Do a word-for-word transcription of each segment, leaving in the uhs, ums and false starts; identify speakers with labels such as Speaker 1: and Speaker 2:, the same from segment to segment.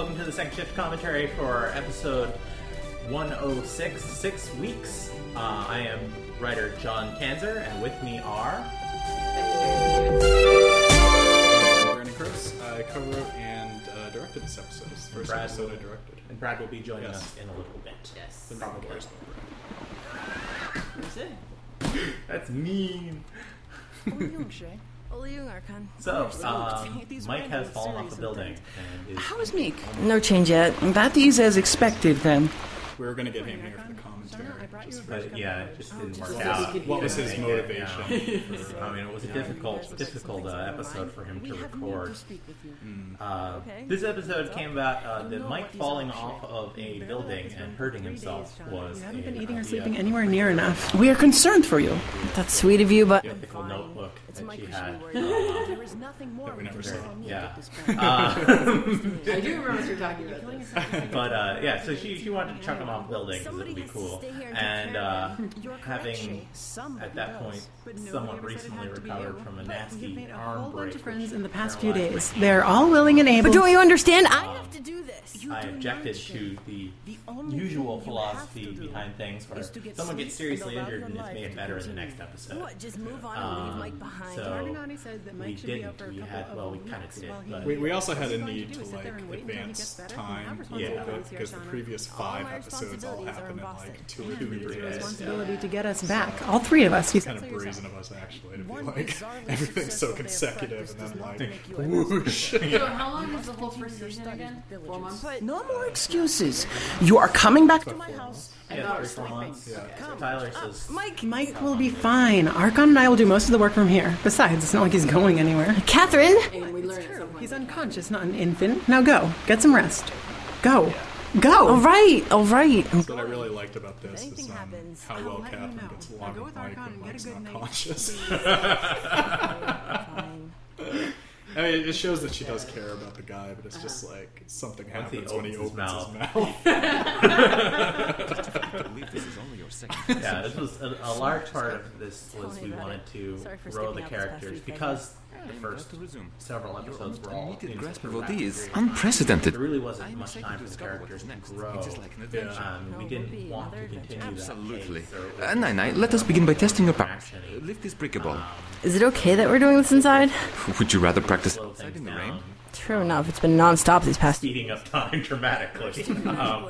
Speaker 1: welcome to the Second Shift commentary for episode one oh six, Six Weeks. Uh, I am writer John Kanzer, and with me are...
Speaker 2: Brandon Gross. I co-wrote and uh, directed this episode. This is the first
Speaker 1: Brad
Speaker 2: episode
Speaker 1: will,
Speaker 2: I directed.
Speaker 1: And Brad will be joining
Speaker 2: Yes.
Speaker 1: us in a little bit.
Speaker 3: Yes.
Speaker 2: The
Speaker 1: Probably.
Speaker 2: Brad.
Speaker 3: What's it?
Speaker 1: That's mean. So, um, Mike has fallen off the building. And is
Speaker 4: How is Meek? No change yet. That is as expected, then.
Speaker 2: We were going to get him here for the commentary. Just for,
Speaker 1: But yeah, it just didn't work
Speaker 2: what
Speaker 1: out.
Speaker 2: was, what was his
Speaker 1: Couldn't make it,
Speaker 2: motivation?
Speaker 1: yeah.
Speaker 2: for, uh,
Speaker 1: I mean, it was a difficult, difficult uh, episode for him to record. Uh, this episode came about uh, that Mike falling off of a building and hurting himself was
Speaker 4: You haven't
Speaker 1: a
Speaker 4: been eating or
Speaker 1: idea.
Speaker 4: sleeping anywhere near enough. We are concerned for you.
Speaker 3: That's sweet of you, but
Speaker 1: Ethical notebook that she had.
Speaker 5: There is nothing more
Speaker 2: that we never saw.
Speaker 1: Yeah.
Speaker 5: Uh,
Speaker 1: Uh,
Speaker 3: I do remember what you're talking about this.
Speaker 1: but uh, yeah, so she, she wanted to chuck him off the building because it would be cool. And uh, having, at that point, somewhat recently recovered from a nasty arm break.
Speaker 4: Friends in the
Speaker 1: which
Speaker 4: past few
Speaker 1: paralyzed
Speaker 4: days. They're all willing and able.
Speaker 3: But don't you understand? I have to do this.
Speaker 1: I objected to the usual philosophy behind things where someone gets seriously injured and it's made better in the next episode.
Speaker 5: What? Just move on and leave Mike behind.
Speaker 1: So we didn't. We had, well, we kind of did. But
Speaker 2: We, we also had a need to like advance time a
Speaker 1: Yeah.
Speaker 2: little bit because the previous five episodes all happened in like two or three days.
Speaker 4: responsibility to get us back. All three of us. You
Speaker 2: It's kind of brazen of us actually to be like everything's so consecutive and then like whoosh.
Speaker 3: So how long is the whole first season again? Four months?
Speaker 4: No more excuses. You are coming back to my house.
Speaker 1: yeah, three, four months.
Speaker 2: Yeah.
Speaker 1: So Tyler says,
Speaker 4: Mike, Mike will be fine. Archon and I will do most of the work from here. Besides, it's not like he's going anywhere.
Speaker 3: Catherine? And we learned at some point.
Speaker 4: He's unconscious, not an infant. Now go. Get some rest. Go. Go.
Speaker 3: All right, all right.
Speaker 2: What I really liked about this is
Speaker 5: anything
Speaker 2: um,
Speaker 5: happens,
Speaker 2: how
Speaker 5: I'll
Speaker 2: well
Speaker 5: let you
Speaker 2: Catherine
Speaker 5: know.
Speaker 2: gets
Speaker 5: Now
Speaker 2: along
Speaker 5: go
Speaker 2: with
Speaker 5: with
Speaker 2: Mike
Speaker 5: Archon
Speaker 2: when
Speaker 5: and
Speaker 2: Mike's
Speaker 5: get a good
Speaker 2: not
Speaker 5: night.
Speaker 2: conscious.
Speaker 5: Fine.
Speaker 2: I mean, it shows that she does care about the guy, but it's just like something
Speaker 1: Once he
Speaker 2: happens when he
Speaker 1: opens
Speaker 2: opens
Speaker 1: his
Speaker 2: his
Speaker 1: mouth.
Speaker 2: mouth.
Speaker 1: yeah, this was a, a large part of this was we wanted to
Speaker 5: Sorry for
Speaker 1: grow the
Speaker 5: skipping out this past
Speaker 1: characters
Speaker 5: week,
Speaker 1: because the first several episodes were all in
Speaker 6: grasp
Speaker 1: such a
Speaker 6: of
Speaker 1: rapid
Speaker 6: ideas.
Speaker 1: period.
Speaker 6: Unprecedented.
Speaker 1: There really wasn't much time for the characters to grow.
Speaker 2: Yeah.
Speaker 1: Um, we didn't want to continue
Speaker 6: Absolutely.
Speaker 1: that pace, or-
Speaker 6: Uh, Nai Nai, let us begin by testing your powers.
Speaker 1: Action-y.
Speaker 6: Lift this brick ball.
Speaker 3: Is it okay that we're doing this inside?
Speaker 6: Would you rather practice
Speaker 1: slow
Speaker 6: outside
Speaker 1: things
Speaker 6: in the
Speaker 1: down,
Speaker 6: rain?
Speaker 3: True enough. It's been non-stop these past...
Speaker 1: speeding up time dramatically. um,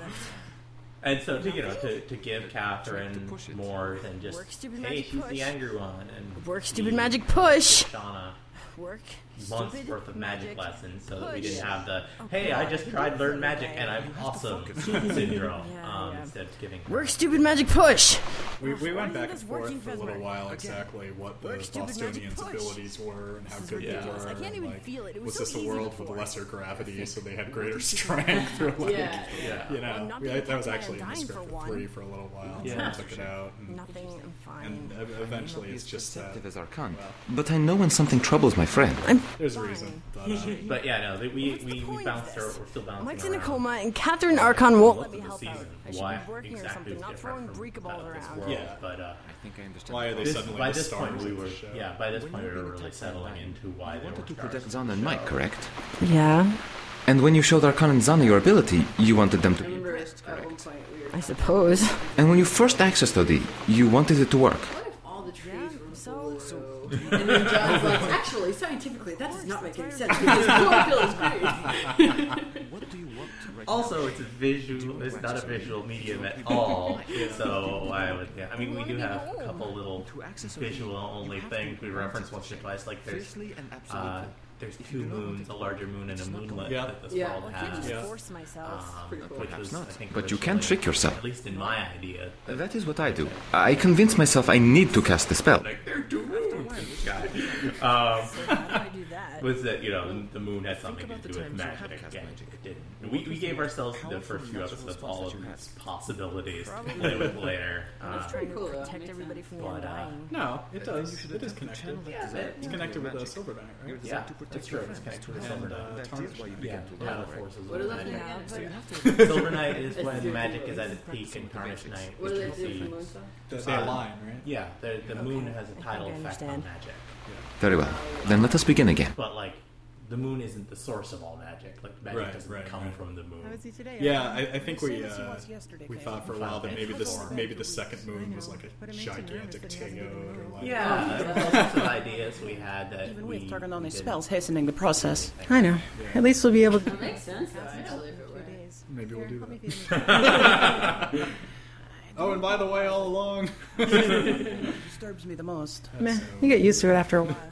Speaker 1: and so, to, you know, to, to give Catherine more than just,
Speaker 5: Work, stupid
Speaker 1: hey,
Speaker 5: magic
Speaker 1: she's
Speaker 5: push.
Speaker 1: the angry one, and
Speaker 3: Work, stupid
Speaker 1: the-
Speaker 3: magic push.
Speaker 1: Shauna
Speaker 5: Work.
Speaker 1: months
Speaker 5: Stupid
Speaker 1: worth of magic, lessons, so that we
Speaker 5: push.
Speaker 1: didn't have the hey, I just tried learn magic and I'm awesome syndrome.
Speaker 5: Yeah,
Speaker 1: Um,
Speaker 5: yeah.
Speaker 1: instead of giving her-
Speaker 3: Work, stupid magic push.
Speaker 2: We, we went
Speaker 5: Why
Speaker 2: back and
Speaker 5: isn't this working
Speaker 2: forth for a
Speaker 5: for
Speaker 2: little
Speaker 5: us?
Speaker 2: while
Speaker 5: Okay.
Speaker 2: exactly what the
Speaker 5: Work, stupid magic
Speaker 2: Bostonians'
Speaker 5: push.
Speaker 2: abilities were and how good
Speaker 1: Yeah.
Speaker 2: they were.
Speaker 5: I can't
Speaker 2: and,
Speaker 5: even
Speaker 2: like,
Speaker 5: feel it. It
Speaker 2: was
Speaker 5: was
Speaker 2: this
Speaker 5: so
Speaker 2: a
Speaker 5: easy
Speaker 2: world with
Speaker 5: before.
Speaker 2: lesser gravity, so they had greater strength? Or like,
Speaker 3: Yeah.
Speaker 1: Yeah.
Speaker 2: you know,
Speaker 5: I'm not
Speaker 2: we,
Speaker 5: being
Speaker 2: that was
Speaker 5: attacked by a
Speaker 2: actually in the
Speaker 5: dying
Speaker 2: script
Speaker 5: for
Speaker 2: for
Speaker 5: one.
Speaker 2: three for a little while.
Speaker 1: Yeah.
Speaker 2: So we took it out, and,
Speaker 5: Nothing. I'm fine.
Speaker 2: and ev- eventually it's just that
Speaker 6: perceptive as Archon. But I know when something troubles my friend.
Speaker 2: there's a reason. But, uh,
Speaker 1: But yeah, no, they, we
Speaker 5: What's the
Speaker 1: we, we
Speaker 5: point
Speaker 1: bounced
Speaker 5: of
Speaker 1: her.
Speaker 5: this?
Speaker 1: We're still bouncing
Speaker 3: Mike's in a
Speaker 1: around.
Speaker 3: coma, and Catherine Archon won't
Speaker 1: Most
Speaker 3: let me
Speaker 1: of the
Speaker 3: help out.
Speaker 1: season.
Speaker 5: I should
Speaker 1: Why
Speaker 5: be working or
Speaker 1: exactly
Speaker 5: something,
Speaker 1: is
Speaker 5: not
Speaker 1: different
Speaker 5: throwing
Speaker 1: from
Speaker 5: brick balls
Speaker 1: uh, this
Speaker 5: around.
Speaker 1: world,
Speaker 2: Yeah.
Speaker 1: but uh,
Speaker 6: I think I understand.
Speaker 2: why are they
Speaker 1: this,
Speaker 2: suddenly
Speaker 1: by
Speaker 2: the
Speaker 1: this point
Speaker 2: stars
Speaker 1: we
Speaker 2: of the
Speaker 1: were
Speaker 2: show?
Speaker 1: yeah by this
Speaker 6: When
Speaker 1: point we
Speaker 6: you're
Speaker 1: were
Speaker 6: being
Speaker 1: really
Speaker 6: attacked by
Speaker 1: settling
Speaker 6: lightning,
Speaker 1: into why
Speaker 6: You
Speaker 1: they
Speaker 6: wanted
Speaker 1: were
Speaker 6: to
Speaker 1: stars
Speaker 6: protect
Speaker 1: of the
Speaker 6: Zana and Mike,
Speaker 1: show.
Speaker 6: correct?
Speaker 3: Yeah,
Speaker 6: And when you showed Archon and Zana your ability, you wanted them to
Speaker 3: I
Speaker 6: be
Speaker 3: remember
Speaker 6: impressed,
Speaker 3: at one
Speaker 6: correct?
Speaker 3: point we were... I suppose.
Speaker 6: And when you first accessed O D, you wanted it to work.
Speaker 3: What if all the trees were
Speaker 5: so-
Speaker 3: blue? And then John's like, actually, scientifically, that does not make any sense because chlorophyll is green.
Speaker 6: What do you want to
Speaker 1: Also, it's a visual. It's not a visual medium at all. So I would. Yeah, I mean, we do have a couple little visual-only things we reference once or twice. Like there's,
Speaker 6: Fiercely and
Speaker 1: uh,
Speaker 6: absolutely.
Speaker 1: there's two moons, a larger moon and a moonlet
Speaker 2: Yeah.
Speaker 1: that this
Speaker 3: Yeah.
Speaker 1: world
Speaker 5: I can't
Speaker 1: has.
Speaker 5: just
Speaker 2: Yeah.
Speaker 5: force myself.
Speaker 1: Um,
Speaker 3: Pretty cool.
Speaker 1: which
Speaker 6: Perhaps
Speaker 1: was,
Speaker 6: not.
Speaker 1: I think,
Speaker 6: But you can
Speaker 1: originally,
Speaker 6: trick yourself.
Speaker 1: At least in my idea.
Speaker 6: That is what I do. I convince myself I need to cast the spell.
Speaker 1: Like there are two moons. Got it. Um,
Speaker 5: How do I do that?
Speaker 1: was that you know the moon had something to
Speaker 6: about the
Speaker 1: do with
Speaker 6: times you have
Speaker 1: magic,
Speaker 6: cast
Speaker 1: and
Speaker 6: magic.
Speaker 1: it didn't. We, we gave ourselves the first few episodes all of these possibilities to play with later.
Speaker 5: I was
Speaker 1: Uh,
Speaker 5: trying to
Speaker 3: cool, though.
Speaker 5: protect
Speaker 3: Makes
Speaker 5: everybody from the
Speaker 1: But, uh,
Speaker 5: undying.
Speaker 2: No, it does. It is connected.
Speaker 1: Yeah,
Speaker 2: It's connected with the Silver Knight, right?
Speaker 1: yeah, that's true. It's connected to the Silver
Speaker 2: And, uh,
Speaker 1: Knight.
Speaker 6: That is why you
Speaker 1: Yeah,
Speaker 6: began to
Speaker 1: yeah,
Speaker 6: learn,
Speaker 1: the
Speaker 6: right?
Speaker 1: forces
Speaker 3: What
Speaker 1: of
Speaker 3: is
Speaker 1: the
Speaker 3: that
Speaker 1: night.
Speaker 3: thing?
Speaker 5: Yeah,
Speaker 3: Yeah,
Speaker 5: but
Speaker 3: but-
Speaker 1: Silver Night is
Speaker 3: It's
Speaker 1: when
Speaker 3: very
Speaker 1: magic
Speaker 3: cool.
Speaker 1: is at its peak, and Tarnished Night
Speaker 3: What
Speaker 1: is
Speaker 3: do they
Speaker 1: just
Speaker 3: do
Speaker 1: the-
Speaker 3: for moon stuff?
Speaker 2: They, they
Speaker 1: Uh,
Speaker 2: align, right?
Speaker 1: Yeah, the the moon has a
Speaker 5: I
Speaker 1: tidal
Speaker 5: think I
Speaker 1: effect on
Speaker 5: understand.
Speaker 1: magic,
Speaker 6: Very well. Then let us begin again.
Speaker 1: but like the moon isn't the source of all magic. Like magic
Speaker 2: Right,
Speaker 1: doesn't
Speaker 2: right,
Speaker 1: come
Speaker 2: right.
Speaker 1: from the moon.
Speaker 4: How is he today?
Speaker 2: Yeah, I, I think we
Speaker 4: Same as he
Speaker 2: uh,
Speaker 4: was yesterday,
Speaker 2: we
Speaker 4: Kay.
Speaker 2: thought for a while that maybe this maybe the second moon was like a
Speaker 4: But it makes him nervous
Speaker 2: gigantic
Speaker 4: that he hasn't
Speaker 2: tegot
Speaker 4: even
Speaker 2: or
Speaker 4: moved.
Speaker 2: like
Speaker 1: Yeah, there was all sorts of ideas we had that
Speaker 4: Even
Speaker 1: we,
Speaker 4: with Targon
Speaker 1: we
Speaker 4: on his
Speaker 1: didn't.
Speaker 4: spells hastening the process. I know. At least we'll be able to.
Speaker 3: That makes sense, though, actually, if it were.
Speaker 2: maybe we'll do
Speaker 4: Let me
Speaker 2: that.
Speaker 4: feed him.
Speaker 2: Oh, and by the way, all along,
Speaker 4: Disturbs me the most. Meh,
Speaker 2: so-
Speaker 4: you get used to it after a while.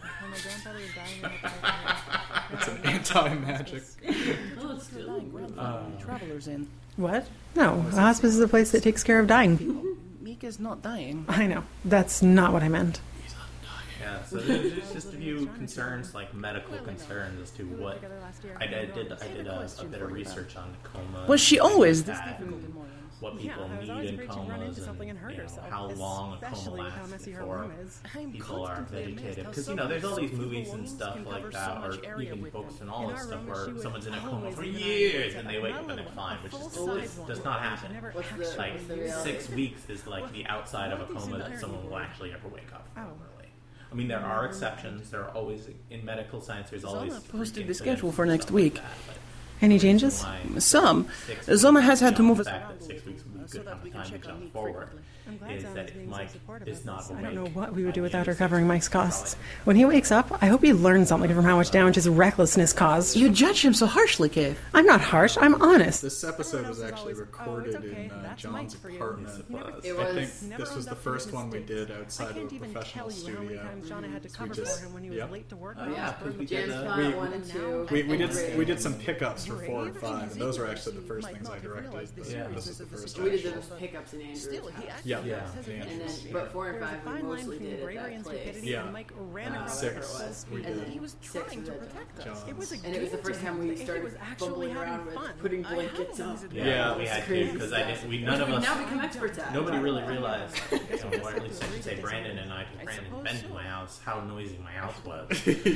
Speaker 2: it's an anti-magic.
Speaker 3: Oh, it's still
Speaker 4: Travelers in. What? No, a hospice is a place that takes care of dying people. Mika's not dying. I know. That's not what I meant.
Speaker 1: Yeah, so there's there's just a few concerns, like medical concerns, as to what I, I did. I did a, a bit of research on coma.
Speaker 4: Was she always this
Speaker 1: that,
Speaker 4: difficult in mornings?
Speaker 1: what people
Speaker 4: Yeah, I was
Speaker 1: need
Speaker 4: always
Speaker 1: in
Speaker 4: afraid she'd run
Speaker 1: comas
Speaker 4: into
Speaker 1: and
Speaker 4: something and hurt
Speaker 1: you know,
Speaker 4: herself,
Speaker 1: how long a coma
Speaker 4: especially with how
Speaker 1: lasts
Speaker 4: messy her
Speaker 1: before
Speaker 4: room is. I'm
Speaker 1: people are
Speaker 4: constantly amazed
Speaker 1: vegetative.
Speaker 4: how
Speaker 1: Because you
Speaker 4: so
Speaker 1: know, there's all
Speaker 4: many
Speaker 1: these movies and
Speaker 4: wounds
Speaker 1: stuff
Speaker 4: can
Speaker 1: like
Speaker 4: cover
Speaker 1: that,
Speaker 4: so
Speaker 1: or
Speaker 4: much area
Speaker 1: even
Speaker 4: with
Speaker 1: books
Speaker 4: them.
Speaker 1: and all
Speaker 4: In
Speaker 1: this
Speaker 4: our
Speaker 1: stuff,
Speaker 4: room,
Speaker 1: where
Speaker 4: she would
Speaker 1: someone's in a coma
Speaker 4: always
Speaker 1: for
Speaker 4: leave an
Speaker 1: years
Speaker 4: eye
Speaker 1: and they wake up and
Speaker 4: little
Speaker 1: they're
Speaker 4: one,
Speaker 1: fine,
Speaker 4: a
Speaker 1: which is
Speaker 4: full-size
Speaker 1: does,
Speaker 4: one.
Speaker 1: does not happen.
Speaker 4: Never
Speaker 3: What's the-
Speaker 4: actually
Speaker 1: Like
Speaker 3: what's the reality?
Speaker 1: six weeks is like the outside of a coma that someone will actually ever wake up from.
Speaker 4: Oh.
Speaker 1: Really. I mean, there are exceptions. There are always in medical science. There's always
Speaker 4: Zoma posted
Speaker 1: freak
Speaker 4: the schedule
Speaker 1: incidents
Speaker 4: for
Speaker 1: and
Speaker 4: next
Speaker 1: stuff
Speaker 4: week.
Speaker 1: Like that, but
Speaker 4: Any changes?
Speaker 1: why
Speaker 4: Some.
Speaker 1: six
Speaker 4: Zoma
Speaker 1: weeks,
Speaker 4: has had to
Speaker 1: you know,
Speaker 4: move
Speaker 1: the
Speaker 4: us
Speaker 1: fact
Speaker 4: around
Speaker 1: that
Speaker 4: a
Speaker 1: six
Speaker 4: little
Speaker 1: weeks would be a
Speaker 4: so
Speaker 1: good
Speaker 4: that
Speaker 1: amount
Speaker 4: we
Speaker 1: of
Speaker 4: can
Speaker 1: time to
Speaker 4: check on
Speaker 1: jump
Speaker 4: Meek
Speaker 1: forward.
Speaker 4: frequently. I'm glad
Speaker 1: Is
Speaker 4: Zama's
Speaker 1: that if
Speaker 4: being so
Speaker 1: Mike
Speaker 4: supportive
Speaker 1: is
Speaker 4: of
Speaker 1: not
Speaker 4: this.
Speaker 1: awake,
Speaker 4: I don't know what we would
Speaker 1: by
Speaker 4: do
Speaker 1: the
Speaker 4: without
Speaker 1: end
Speaker 4: her
Speaker 1: of six
Speaker 4: covering
Speaker 1: weeks,
Speaker 4: Mike's costs.
Speaker 1: probably-
Speaker 4: When he wakes up, I hope he learns something from how much damage his recklessness caused. You judge him so harshly, Kay. I'm not harsh. I'm honest.
Speaker 2: This episode was
Speaker 4: else is
Speaker 2: actually
Speaker 4: always, "Oh,
Speaker 2: recorded
Speaker 4: it's okay.
Speaker 2: in uh,
Speaker 4: That's
Speaker 2: John's
Speaker 4: Mike for you."
Speaker 2: apartment.
Speaker 1: He never-
Speaker 3: It
Speaker 2: I
Speaker 3: was-
Speaker 2: think
Speaker 4: Never
Speaker 2: this was
Speaker 4: owned
Speaker 2: the
Speaker 4: up for
Speaker 2: first
Speaker 4: his
Speaker 2: one we
Speaker 4: mistakes.
Speaker 2: did
Speaker 4: I
Speaker 2: outside of
Speaker 4: can't
Speaker 2: a
Speaker 4: even
Speaker 2: professional
Speaker 4: tell you how many
Speaker 2: studio.
Speaker 4: times John had to
Speaker 2: So
Speaker 4: cover
Speaker 2: we just-
Speaker 4: for him when he was
Speaker 2: yep.
Speaker 4: late to work.
Speaker 1: Oh,
Speaker 4: and
Speaker 1: yeah,
Speaker 4: was burned
Speaker 1: we
Speaker 4: with
Speaker 1: did,
Speaker 3: James
Speaker 1: uh,
Speaker 3: Spot
Speaker 2: we-
Speaker 3: one and two.
Speaker 2: We, we
Speaker 3: and
Speaker 2: did
Speaker 3: three.
Speaker 2: we did some pickups for four and
Speaker 4: Brave
Speaker 2: five,
Speaker 4: and
Speaker 2: and those were
Speaker 4: Xavier
Speaker 2: actually the first
Speaker 4: might
Speaker 2: things
Speaker 4: not
Speaker 2: I
Speaker 4: have
Speaker 2: directed.
Speaker 4: realized the
Speaker 2: But
Speaker 1: Yeah.
Speaker 2: this is
Speaker 4: seriousness
Speaker 2: the
Speaker 4: of the
Speaker 2: first
Speaker 3: We did
Speaker 2: actual.
Speaker 3: those pickups in Andrew's
Speaker 4: Still, he
Speaker 3: house.
Speaker 4: actually
Speaker 2: Yeah,
Speaker 1: Yeah.
Speaker 4: says
Speaker 2: yeah.
Speaker 4: it
Speaker 3: And then,
Speaker 4: was-
Speaker 3: but four and
Speaker 4: there was a
Speaker 3: five we
Speaker 4: fine line
Speaker 3: mostly
Speaker 4: between
Speaker 3: did at
Speaker 4: bravery
Speaker 3: that
Speaker 4: and
Speaker 3: place.
Speaker 4: stupidity,
Speaker 2: Yeah.
Speaker 4: and Mike ran
Speaker 3: Uh,
Speaker 4: across
Speaker 2: six,
Speaker 4: the full
Speaker 2: we
Speaker 4: speed.
Speaker 2: did.
Speaker 4: He was
Speaker 3: Six
Speaker 4: trying
Speaker 3: was
Speaker 4: to
Speaker 3: at
Speaker 4: protect us.
Speaker 2: John's.
Speaker 4: It was a
Speaker 3: And it was the
Speaker 4: game
Speaker 3: first
Speaker 4: to
Speaker 3: time
Speaker 4: him.
Speaker 3: we
Speaker 4: It
Speaker 3: started
Speaker 4: was actually
Speaker 3: fumbling around
Speaker 4: having
Speaker 3: with
Speaker 4: fun.
Speaker 3: putting
Speaker 4: I
Speaker 3: blankets
Speaker 4: had
Speaker 3: up.
Speaker 4: these
Speaker 1: Yeah,
Speaker 2: Yeah,
Speaker 1: we
Speaker 2: it's
Speaker 1: had to
Speaker 3: crazy
Speaker 1: because I
Speaker 3: stuff.
Speaker 1: didn't. We none of
Speaker 3: We've
Speaker 1: us.
Speaker 3: now become experts at it.
Speaker 1: Nobody
Speaker 3: but-
Speaker 1: really realized, you know, or at least I should say
Speaker 4: Guess
Speaker 1: Brandon and I,
Speaker 4: I
Speaker 1: because Brandon
Speaker 4: suppose
Speaker 1: been to
Speaker 4: so.
Speaker 1: my house, how noisy my house was.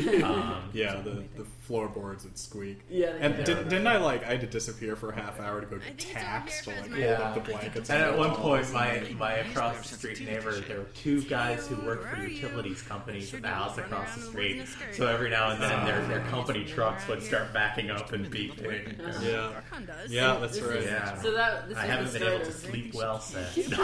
Speaker 1: Um,
Speaker 2: Yeah, the, the floorboards would squeak.
Speaker 3: Yeah, they
Speaker 2: and
Speaker 3: did.
Speaker 2: did, didn't I like I had to disappear for a half hour to go get tax to like hold up the blankets?
Speaker 1: And at
Speaker 2: on
Speaker 1: one
Speaker 2: the
Speaker 1: point,
Speaker 2: walls
Speaker 1: my,
Speaker 2: and-
Speaker 1: my across the street neighbor, there were two guys who worked for utilities companies at the house across the street. So every now and then, their, their company trucks would start backing up and beeping.
Speaker 2: yeah, yeah, that's
Speaker 3: This
Speaker 2: right.
Speaker 3: is-
Speaker 1: Yeah.
Speaker 3: So that this
Speaker 1: I
Speaker 3: was
Speaker 1: haven't
Speaker 3: the
Speaker 1: been able
Speaker 3: start
Speaker 1: to
Speaker 3: of
Speaker 1: sleep well since.
Speaker 3: this,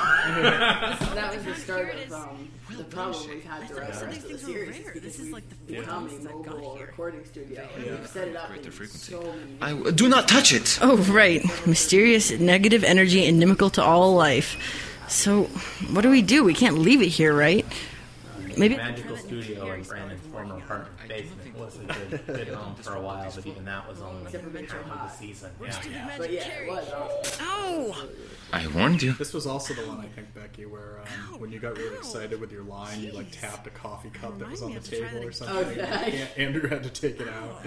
Speaker 3: that was the start of um, the problem we've had throughout the rest of the series. Is because
Speaker 5: This is
Speaker 3: we've
Speaker 5: like the
Speaker 3: become
Speaker 5: things
Speaker 3: a
Speaker 5: that got
Speaker 3: mobile
Speaker 5: here.
Speaker 3: recording studio. And
Speaker 2: Yeah.
Speaker 3: we've set it up in
Speaker 6: Greater frequency.
Speaker 3: so many
Speaker 6: I
Speaker 3: different
Speaker 6: do not touch it.
Speaker 5: Oh, right. Mysterious negative energy inimical to all life. So, what do we do? We can't leave it here, right? Maybe.
Speaker 1: Magical studio in Brandon's former apartment basement was a good, good home for a while, but even that was only
Speaker 3: Except for being so
Speaker 1: half of the
Speaker 3: hot.
Speaker 1: season. Yeah.
Speaker 3: But yeah, it was awesome.
Speaker 5: Ow!
Speaker 6: I warned you.
Speaker 2: This was also the one I think, Becky, where um, when you got really excited with your line, you like tapped a coffee cup that was on the
Speaker 5: Remind me, I have to
Speaker 2: table or
Speaker 5: try
Speaker 2: something.
Speaker 3: that again.
Speaker 2: Yeah, Andrew had to take it out.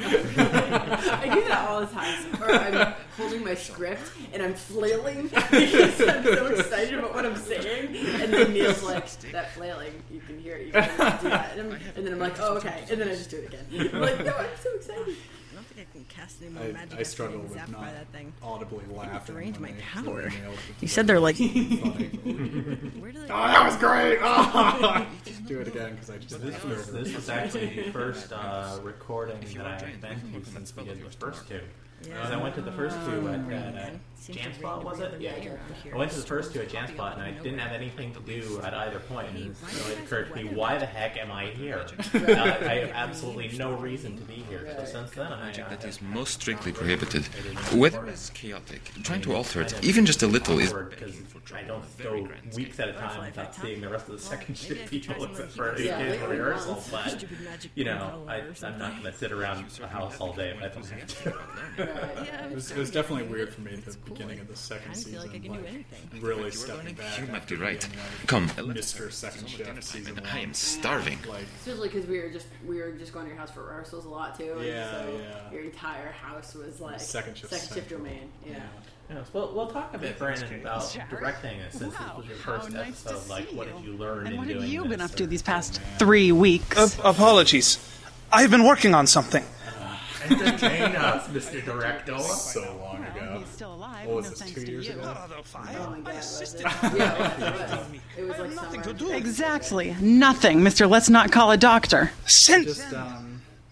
Speaker 3: I do that all the time. Or I'm holding my script and I'm flailing because I'm so excited about what I'm saying. And then Neil's like, that flailing, you can hear it. You can do that. And, I'm, and then I'm like, oh, okay. And then I just do it again. I'm like, no, I'm so excited.
Speaker 5: I don't think I can cast any more
Speaker 2: I,
Speaker 5: magic.
Speaker 2: I
Speaker 5: after
Speaker 2: struggle
Speaker 5: getting
Speaker 2: with
Speaker 5: zapped
Speaker 2: not
Speaker 5: by that thing.
Speaker 2: audibly laughing.
Speaker 5: drained
Speaker 2: when
Speaker 5: my
Speaker 2: they
Speaker 5: power.
Speaker 2: really nailed it.
Speaker 5: You said they're like.
Speaker 2: Funny.
Speaker 5: Where do they?
Speaker 2: Oh, that was great! Oh! Just do it again because I just
Speaker 1: This
Speaker 2: laughed
Speaker 1: was
Speaker 2: over
Speaker 1: this
Speaker 2: it.
Speaker 1: was actually the first uh, recording that I had been to since we did the first two. Because I went to the first two at, at, at Janspot, was it? Yeah. I went to the first two at Janspot, and I didn't have anything to do at either point. And so it occurred to me, why the heck am I here? uh, I have absolutely no reason to be here. So since then, I...
Speaker 6: Magic
Speaker 1: Uh,
Speaker 6: that is most strictly prohibited. Weather is chaotic. Trying to alter it, even just a little, is
Speaker 1: because I don't go weeks at a time without seeing the rest of the second shift people except for
Speaker 3: Yeah.
Speaker 1: occasional rehearsal. But
Speaker 5: Stupid magic
Speaker 1: you know, I,
Speaker 5: or
Speaker 1: I'm not going to sit around the house all day if I don't have to.
Speaker 5: Yeah,
Speaker 2: It was, it was definitely weird for me at the beginning of the second
Speaker 5: I feel
Speaker 2: season.
Speaker 5: like I can do anything.
Speaker 2: really stepping back.
Speaker 6: You might be
Speaker 2: after
Speaker 6: right.
Speaker 2: being, like,
Speaker 6: Come,
Speaker 2: Mister Second Shift season one.
Speaker 6: I am starving.
Speaker 2: Like,
Speaker 3: Especially because we were just we were just going to your house for rehearsals a lot too. and
Speaker 2: Yeah,
Speaker 3: so
Speaker 2: yeah.
Speaker 3: Your entire house was like
Speaker 2: Second shift
Speaker 3: second shift
Speaker 2: central.
Speaker 3: domain. Yeah.
Speaker 1: Yes, well, we'll talk a bit, Brandon, about directing it since this was your first
Speaker 4: How nice to
Speaker 1: episode. Like,
Speaker 4: see
Speaker 1: what
Speaker 4: you.
Speaker 1: did you learn
Speaker 4: And
Speaker 1: in
Speaker 4: what
Speaker 1: doing
Speaker 4: have you been
Speaker 1: this,
Speaker 4: up to
Speaker 1: or-
Speaker 4: these past three weeks?
Speaker 7: Uh, apologies. I've been working on something.
Speaker 1: Entertain us, Mister Director.
Speaker 2: so long ago.
Speaker 4: He's still alive.
Speaker 2: What was
Speaker 4: no
Speaker 2: this,
Speaker 4: thanks
Speaker 2: two
Speaker 4: to
Speaker 2: years
Speaker 4: you.
Speaker 2: ago?
Speaker 3: Oh my god, was it? Yeah, it was. It was, it was like
Speaker 7: nothing
Speaker 3: summer.
Speaker 7: to do.
Speaker 4: Exactly. Nothing, Mister Let's not call a doctor.
Speaker 7: Since
Speaker 2: Just, um,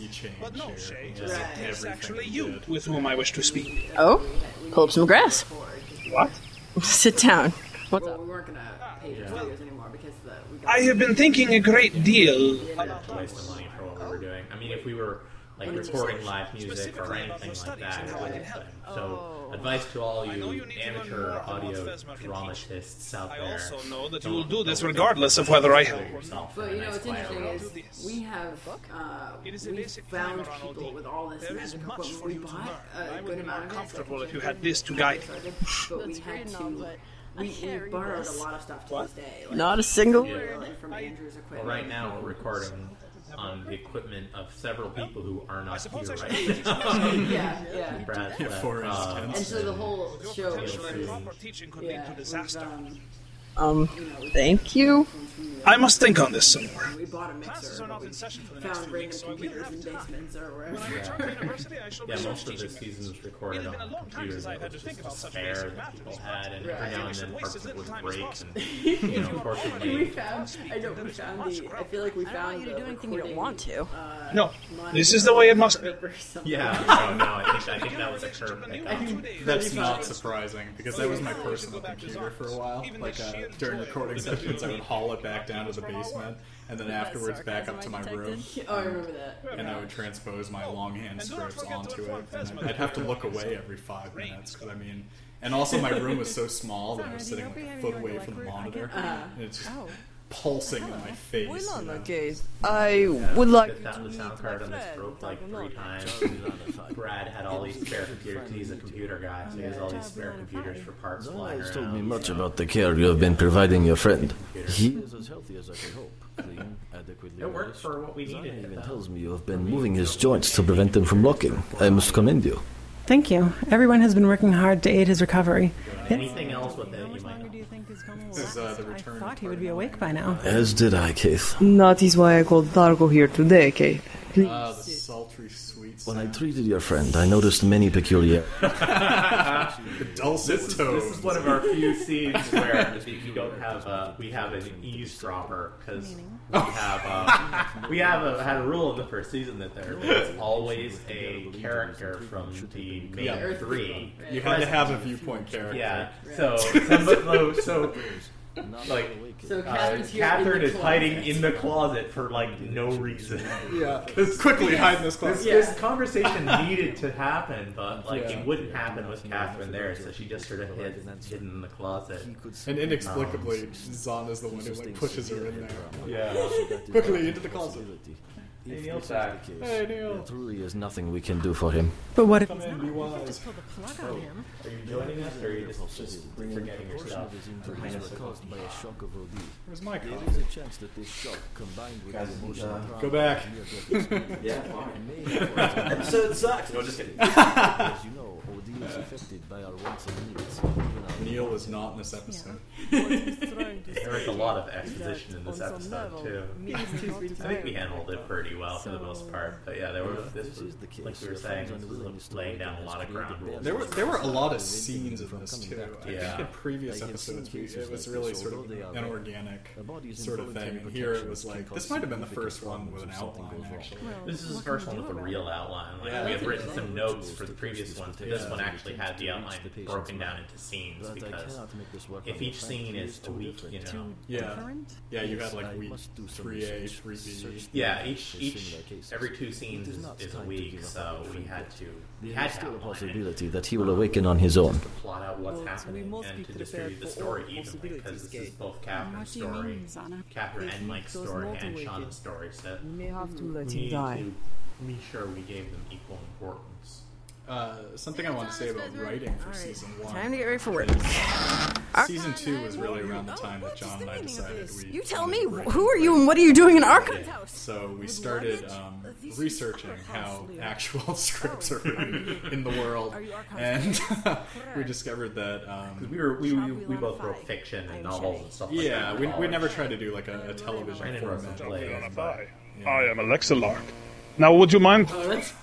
Speaker 2: sea change
Speaker 7: But no,
Speaker 2: here.
Speaker 7: Shay,
Speaker 2: Yeah,
Speaker 3: Right.
Speaker 7: it's
Speaker 2: everything
Speaker 7: actually
Speaker 2: he
Speaker 7: you
Speaker 2: did.
Speaker 7: with whom I wish to speak.
Speaker 8: Oh, pull up some grass.
Speaker 7: What?
Speaker 8: Sit down. What's
Speaker 3: Well,
Speaker 8: up?
Speaker 3: we weren't gonna pay for videos anymore because the we got
Speaker 7: I have been thinking a great deal
Speaker 1: wasting money for what we were doing. I mean, if we were like recording live music or anything like that. So, advice to all you amateur audio dramatists out there.
Speaker 7: I also know that you will do this regardless of whether I help.
Speaker 3: But you know what's interesting is we have uh, we found people with all this magic equipment. We bought a good amount of it.
Speaker 7: Comfortable if you had this to guide.
Speaker 3: But we had to. We, we borrowed a lot of stuff to this day. Like,
Speaker 8: Not a single
Speaker 3: yeah,
Speaker 8: word.
Speaker 3: like from Andrew's equipment.
Speaker 1: Well, right now we're recording on the equipment of several people who are not here right now.
Speaker 3: yeah, yeah.
Speaker 1: Brad,
Speaker 2: Yeah, for
Speaker 1: uh,
Speaker 2: instance.
Speaker 3: And so the whole show is
Speaker 7: Proper teaching could lead
Speaker 3: yeah,
Speaker 7: to disaster.
Speaker 3: um,
Speaker 8: Um, thank you.
Speaker 7: I must think on this some more.
Speaker 3: we bought a mixer.
Speaker 7: Classes are not in session for the next
Speaker 3: Found
Speaker 7: two
Speaker 3: random
Speaker 7: weeks, so I will
Speaker 3: computers
Speaker 7: have
Speaker 3: in
Speaker 7: time.
Speaker 3: basements or
Speaker 7: When I
Speaker 3: wherever.
Speaker 7: return to university, I shall
Speaker 1: Yeah,
Speaker 7: resume
Speaker 1: most of this
Speaker 7: teaching.
Speaker 1: season was recorded
Speaker 7: It had
Speaker 1: on
Speaker 7: been a long time
Speaker 1: computers.
Speaker 7: since I
Speaker 1: It
Speaker 7: had
Speaker 1: was
Speaker 7: to think
Speaker 1: just
Speaker 7: about
Speaker 1: a
Speaker 7: such
Speaker 1: spare
Speaker 7: basic
Speaker 1: that
Speaker 7: matters.
Speaker 1: people had, and
Speaker 3: Right.
Speaker 1: every now and
Speaker 7: I
Speaker 1: then
Speaker 7: should
Speaker 1: parts
Speaker 7: waste
Speaker 1: of
Speaker 7: as
Speaker 1: it would
Speaker 7: little time as
Speaker 1: break.
Speaker 7: possible.
Speaker 1: And, you know,
Speaker 3: we
Speaker 1: unfortunately,
Speaker 3: found. I know we found the. I feel like we
Speaker 8: I don't
Speaker 3: found
Speaker 8: want you to
Speaker 3: the
Speaker 8: do anything you don't
Speaker 3: recording,
Speaker 8: want to.
Speaker 3: Uh,
Speaker 7: No,
Speaker 3: monitor
Speaker 7: this is the way it must be.
Speaker 3: or something.
Speaker 1: yeah, no, no, I think I think that was a curve
Speaker 3: I
Speaker 1: pickup.
Speaker 3: think
Speaker 2: That's not surprising because that was my personal computer for a while. Like uh, during recording sessions, I would haul it back down to the basement, and then afterwards back up to my room,
Speaker 3: Oh, I remember that.
Speaker 2: and I would transpose my longhand scripts onto it. And I'd have to look away every five minutes because I mean, and also my room was so small that I was sitting like a foot away from the monitor, and it's just pulsing in my face. You know?
Speaker 8: Okay, I would like
Speaker 1: Put down the sound card on this broke like three times. Brad had all these spare computers. He's a computer guy, so he has all these spare computers for parts flying
Speaker 9: Has
Speaker 1: around.
Speaker 9: told me much about the care you have been providing your friend. He is as healthy as I could hope. Clean, adequately
Speaker 1: It worked
Speaker 9: nourished.
Speaker 1: for what we
Speaker 9: Zana
Speaker 1: needed.
Speaker 9: even
Speaker 1: though.
Speaker 9: tells me you have been moving his joints to prevent them from locking. I must commend you.
Speaker 4: Thank you. Everyone has been working hard to aid his recovery.
Speaker 1: Anything else with it, you might know.
Speaker 4: Do you think his coma will
Speaker 2: This is, uh,
Speaker 4: last?
Speaker 2: the
Speaker 4: I
Speaker 2: return
Speaker 4: thought he
Speaker 2: part.
Speaker 4: would be awake by now.
Speaker 9: As did I, Keith.
Speaker 8: That is why I called Dargo here today, Kate. Please.
Speaker 2: Ah, the sultry sweet
Speaker 9: When I
Speaker 2: sound.
Speaker 9: treated your friend, I noticed many peculiar.
Speaker 2: The dulcet
Speaker 1: This is,
Speaker 2: tones.
Speaker 1: this is one of our few scenes where we don't have uh, we have an eavesdropper because we have uh, we have a, had a rule in the first season that there was always a character from the main
Speaker 2: Yeah.
Speaker 1: three.
Speaker 2: You had to have a viewpoint character.
Speaker 1: Yeah, so so, so like
Speaker 3: So
Speaker 1: uh,
Speaker 3: Catherine's here in
Speaker 1: Catherine
Speaker 3: the
Speaker 1: is hiding
Speaker 3: closet.
Speaker 1: in the closet for like no reason.
Speaker 2: Yeah. Quickly hide in this
Speaker 1: This,
Speaker 2: closet.
Speaker 3: Yeah.
Speaker 1: this conversation needed to happen, but like
Speaker 2: Yeah.
Speaker 1: it wouldn't happen with Catherine there, so she just sort of hid hidden in the closet.
Speaker 2: And inexplicably, Zana's the one who like pushes her in there.
Speaker 1: Yeah.
Speaker 2: Quickly into the closet.
Speaker 1: Hey, Neil's back.
Speaker 2: Hey, Neil.
Speaker 9: There truly is nothing we can do for him.
Speaker 4: But what if
Speaker 2: Come
Speaker 4: he's
Speaker 2: in,
Speaker 4: not?
Speaker 2: be
Speaker 4: We could
Speaker 2: wise.
Speaker 4: just pull the plug on him.
Speaker 1: Are you joining us, or are you just, just forgetting your stuff?
Speaker 9: Injuries were caused by a shock of O D.
Speaker 2: Where's my
Speaker 9: There
Speaker 2: car?
Speaker 9: is a chance that this shock, combined with
Speaker 1: Guys,
Speaker 9: the emotional
Speaker 1: uh,
Speaker 9: trauma
Speaker 2: Go back.
Speaker 1: Yeah.
Speaker 9: may have caused an
Speaker 1: Episode sucks. No, just kidding.
Speaker 9: As you know, O D is affected by our wants and needs.
Speaker 2: Neil is not in this episode.
Speaker 1: There was a lot of exposition in this episode too. I think we handled it pretty well for the most part, but yeah, there were this was like we were saying, this was laying down a lot of ground rules.
Speaker 2: There were there were a lot of scenes in this too. I
Speaker 1: Yeah.
Speaker 2: think in previous episodes we, it was really sort of an organic sort of thing, and here it was like this might have been the first one with an outline actually.
Speaker 1: This is the first one with a real outline. Like we had written some notes for the previous ones, but this one actually had the outline broken down into scenes because if each scene is a week, you know.
Speaker 2: Yeah, yeah, you had like week three A, three B.
Speaker 1: Yeah, each each every two scenes is, is a week, so we had to we
Speaker 9: There
Speaker 1: had
Speaker 9: is
Speaker 1: to
Speaker 9: still a
Speaker 1: outline it,
Speaker 9: possibility that he will awaken on his own.
Speaker 1: to plot out what's happening and to distribute the story evenly because this is both Catherine's story, Catherine and Mike's story, and Shauna's story. So
Speaker 8: You may have to
Speaker 1: we
Speaker 8: let
Speaker 1: need
Speaker 8: him die.
Speaker 1: to be sure we gave them equal importance.
Speaker 2: Uh, something I want to say about writing for season one.
Speaker 8: Time to get ready for work.
Speaker 2: Season two was really around the time that John and I decided we.
Speaker 8: You tell me,
Speaker 2: wanted to write
Speaker 8: who are you and what are you doing in Archive's house?
Speaker 2: So we started um, researching how actual scripts are written in the world, and we discovered that. Um,
Speaker 1: We were we, we, we both wrote fiction and novels and stuff like
Speaker 2: yeah,
Speaker 1: that.
Speaker 2: we,
Speaker 1: in
Speaker 2: we never
Speaker 1: college.
Speaker 2: tried to do like a, a television
Speaker 1: Brandon wrote some
Speaker 2: format.
Speaker 1: plays.
Speaker 7: Bye. I am Alexa Lark. Now, would you mind?
Speaker 3: Oh, that's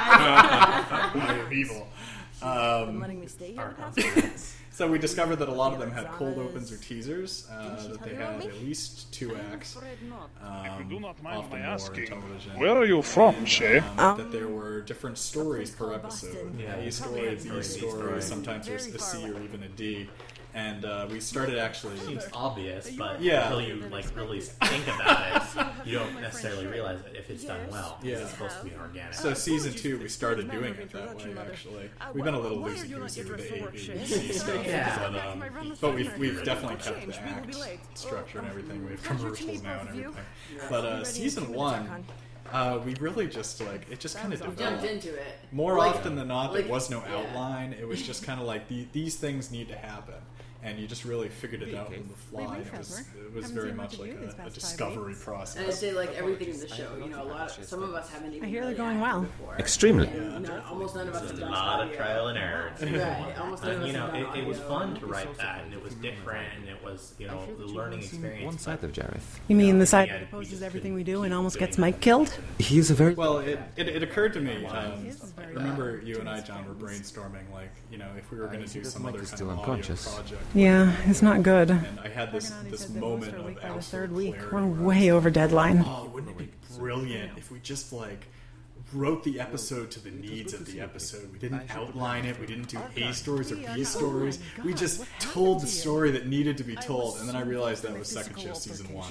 Speaker 3: bad.
Speaker 2: I am evil. Um,
Speaker 8: Letting me stay here?
Speaker 2: so we discovered that a lot of them had cold opens or teasers, uh, that they had at least two acts, um,
Speaker 7: Do not mind
Speaker 2: often
Speaker 7: my
Speaker 2: more in
Speaker 7: asking.
Speaker 2: television.
Speaker 7: Where are you from, Shay?
Speaker 2: Um, that there were different stories per episode.
Speaker 1: Yeah,
Speaker 2: A story, B
Speaker 1: story, B
Speaker 2: story,
Speaker 1: story.
Speaker 2: sometimes there's a C or even a D. And uh, we started actually.
Speaker 1: Seems obvious, but
Speaker 2: yeah.
Speaker 1: until you like really think about it, you don't necessarily realize it if it's done well.
Speaker 2: Yeah.
Speaker 1: It's supposed to be organic.
Speaker 2: So season two, we started doing it that way. Actually, we've been a little loosey goosey with the A B C stuff,
Speaker 1: yeah.
Speaker 2: but, um, but we've we've definitely kept the act structure and everything. We have commercials now and everything. But uh, season one. Uh, we really just like it just kind of developed.
Speaker 3: Jumped into it.
Speaker 2: More
Speaker 3: like,
Speaker 2: often than not,
Speaker 3: like,
Speaker 2: there was no
Speaker 3: yeah.
Speaker 2: outline. It was just kind of like the, these things need to happen, and you just really figured it out on the fly. It was, it was very much like a, a discovery process.
Speaker 3: And I'd say like everything in the show. You know, a lot. Of, some of us haven't even.
Speaker 4: I hear they're
Speaker 3: really
Speaker 4: going well.
Speaker 3: Before.
Speaker 6: Extremely.
Speaker 3: And, you know, almost none of us have
Speaker 1: A
Speaker 3: done
Speaker 1: lot of
Speaker 3: audio.
Speaker 1: trial and error.
Speaker 3: Right. Almost none of us
Speaker 1: you know,
Speaker 3: have done
Speaker 1: it, it was
Speaker 3: audio.
Speaker 1: fun to write that, and it was different, and it was, you know, the learning experience.
Speaker 6: One side of Jareth.
Speaker 4: You mean the side
Speaker 1: Yeah,
Speaker 4: that
Speaker 1: we
Speaker 4: opposes
Speaker 1: just
Speaker 4: everything we
Speaker 1: couldn't
Speaker 4: do and
Speaker 1: keep
Speaker 4: almost
Speaker 1: doing
Speaker 4: gets
Speaker 1: it.
Speaker 4: Mike killed?
Speaker 6: He's a very...
Speaker 2: Well, it, it, it occurred to me. Um, remember, you and I, John, were brainstorming, like, you know, if we were going to do some
Speaker 6: Mike
Speaker 2: other
Speaker 6: is
Speaker 2: kind
Speaker 6: still
Speaker 2: of audio
Speaker 6: unconscious.
Speaker 2: project.
Speaker 4: Yeah, it's not good.
Speaker 2: And I had this this moment of
Speaker 4: by the
Speaker 2: absolute
Speaker 4: third week.
Speaker 2: clarity
Speaker 4: We're
Speaker 2: where I
Speaker 4: way over deadline.
Speaker 2: Oh, wouldn't it be brilliant if we just like wrote the episode to the needs of the episode? We didn't outline it. We didn't do A stories or B stories. We just told the story that needed to be told. And then I realized that was second shift season one.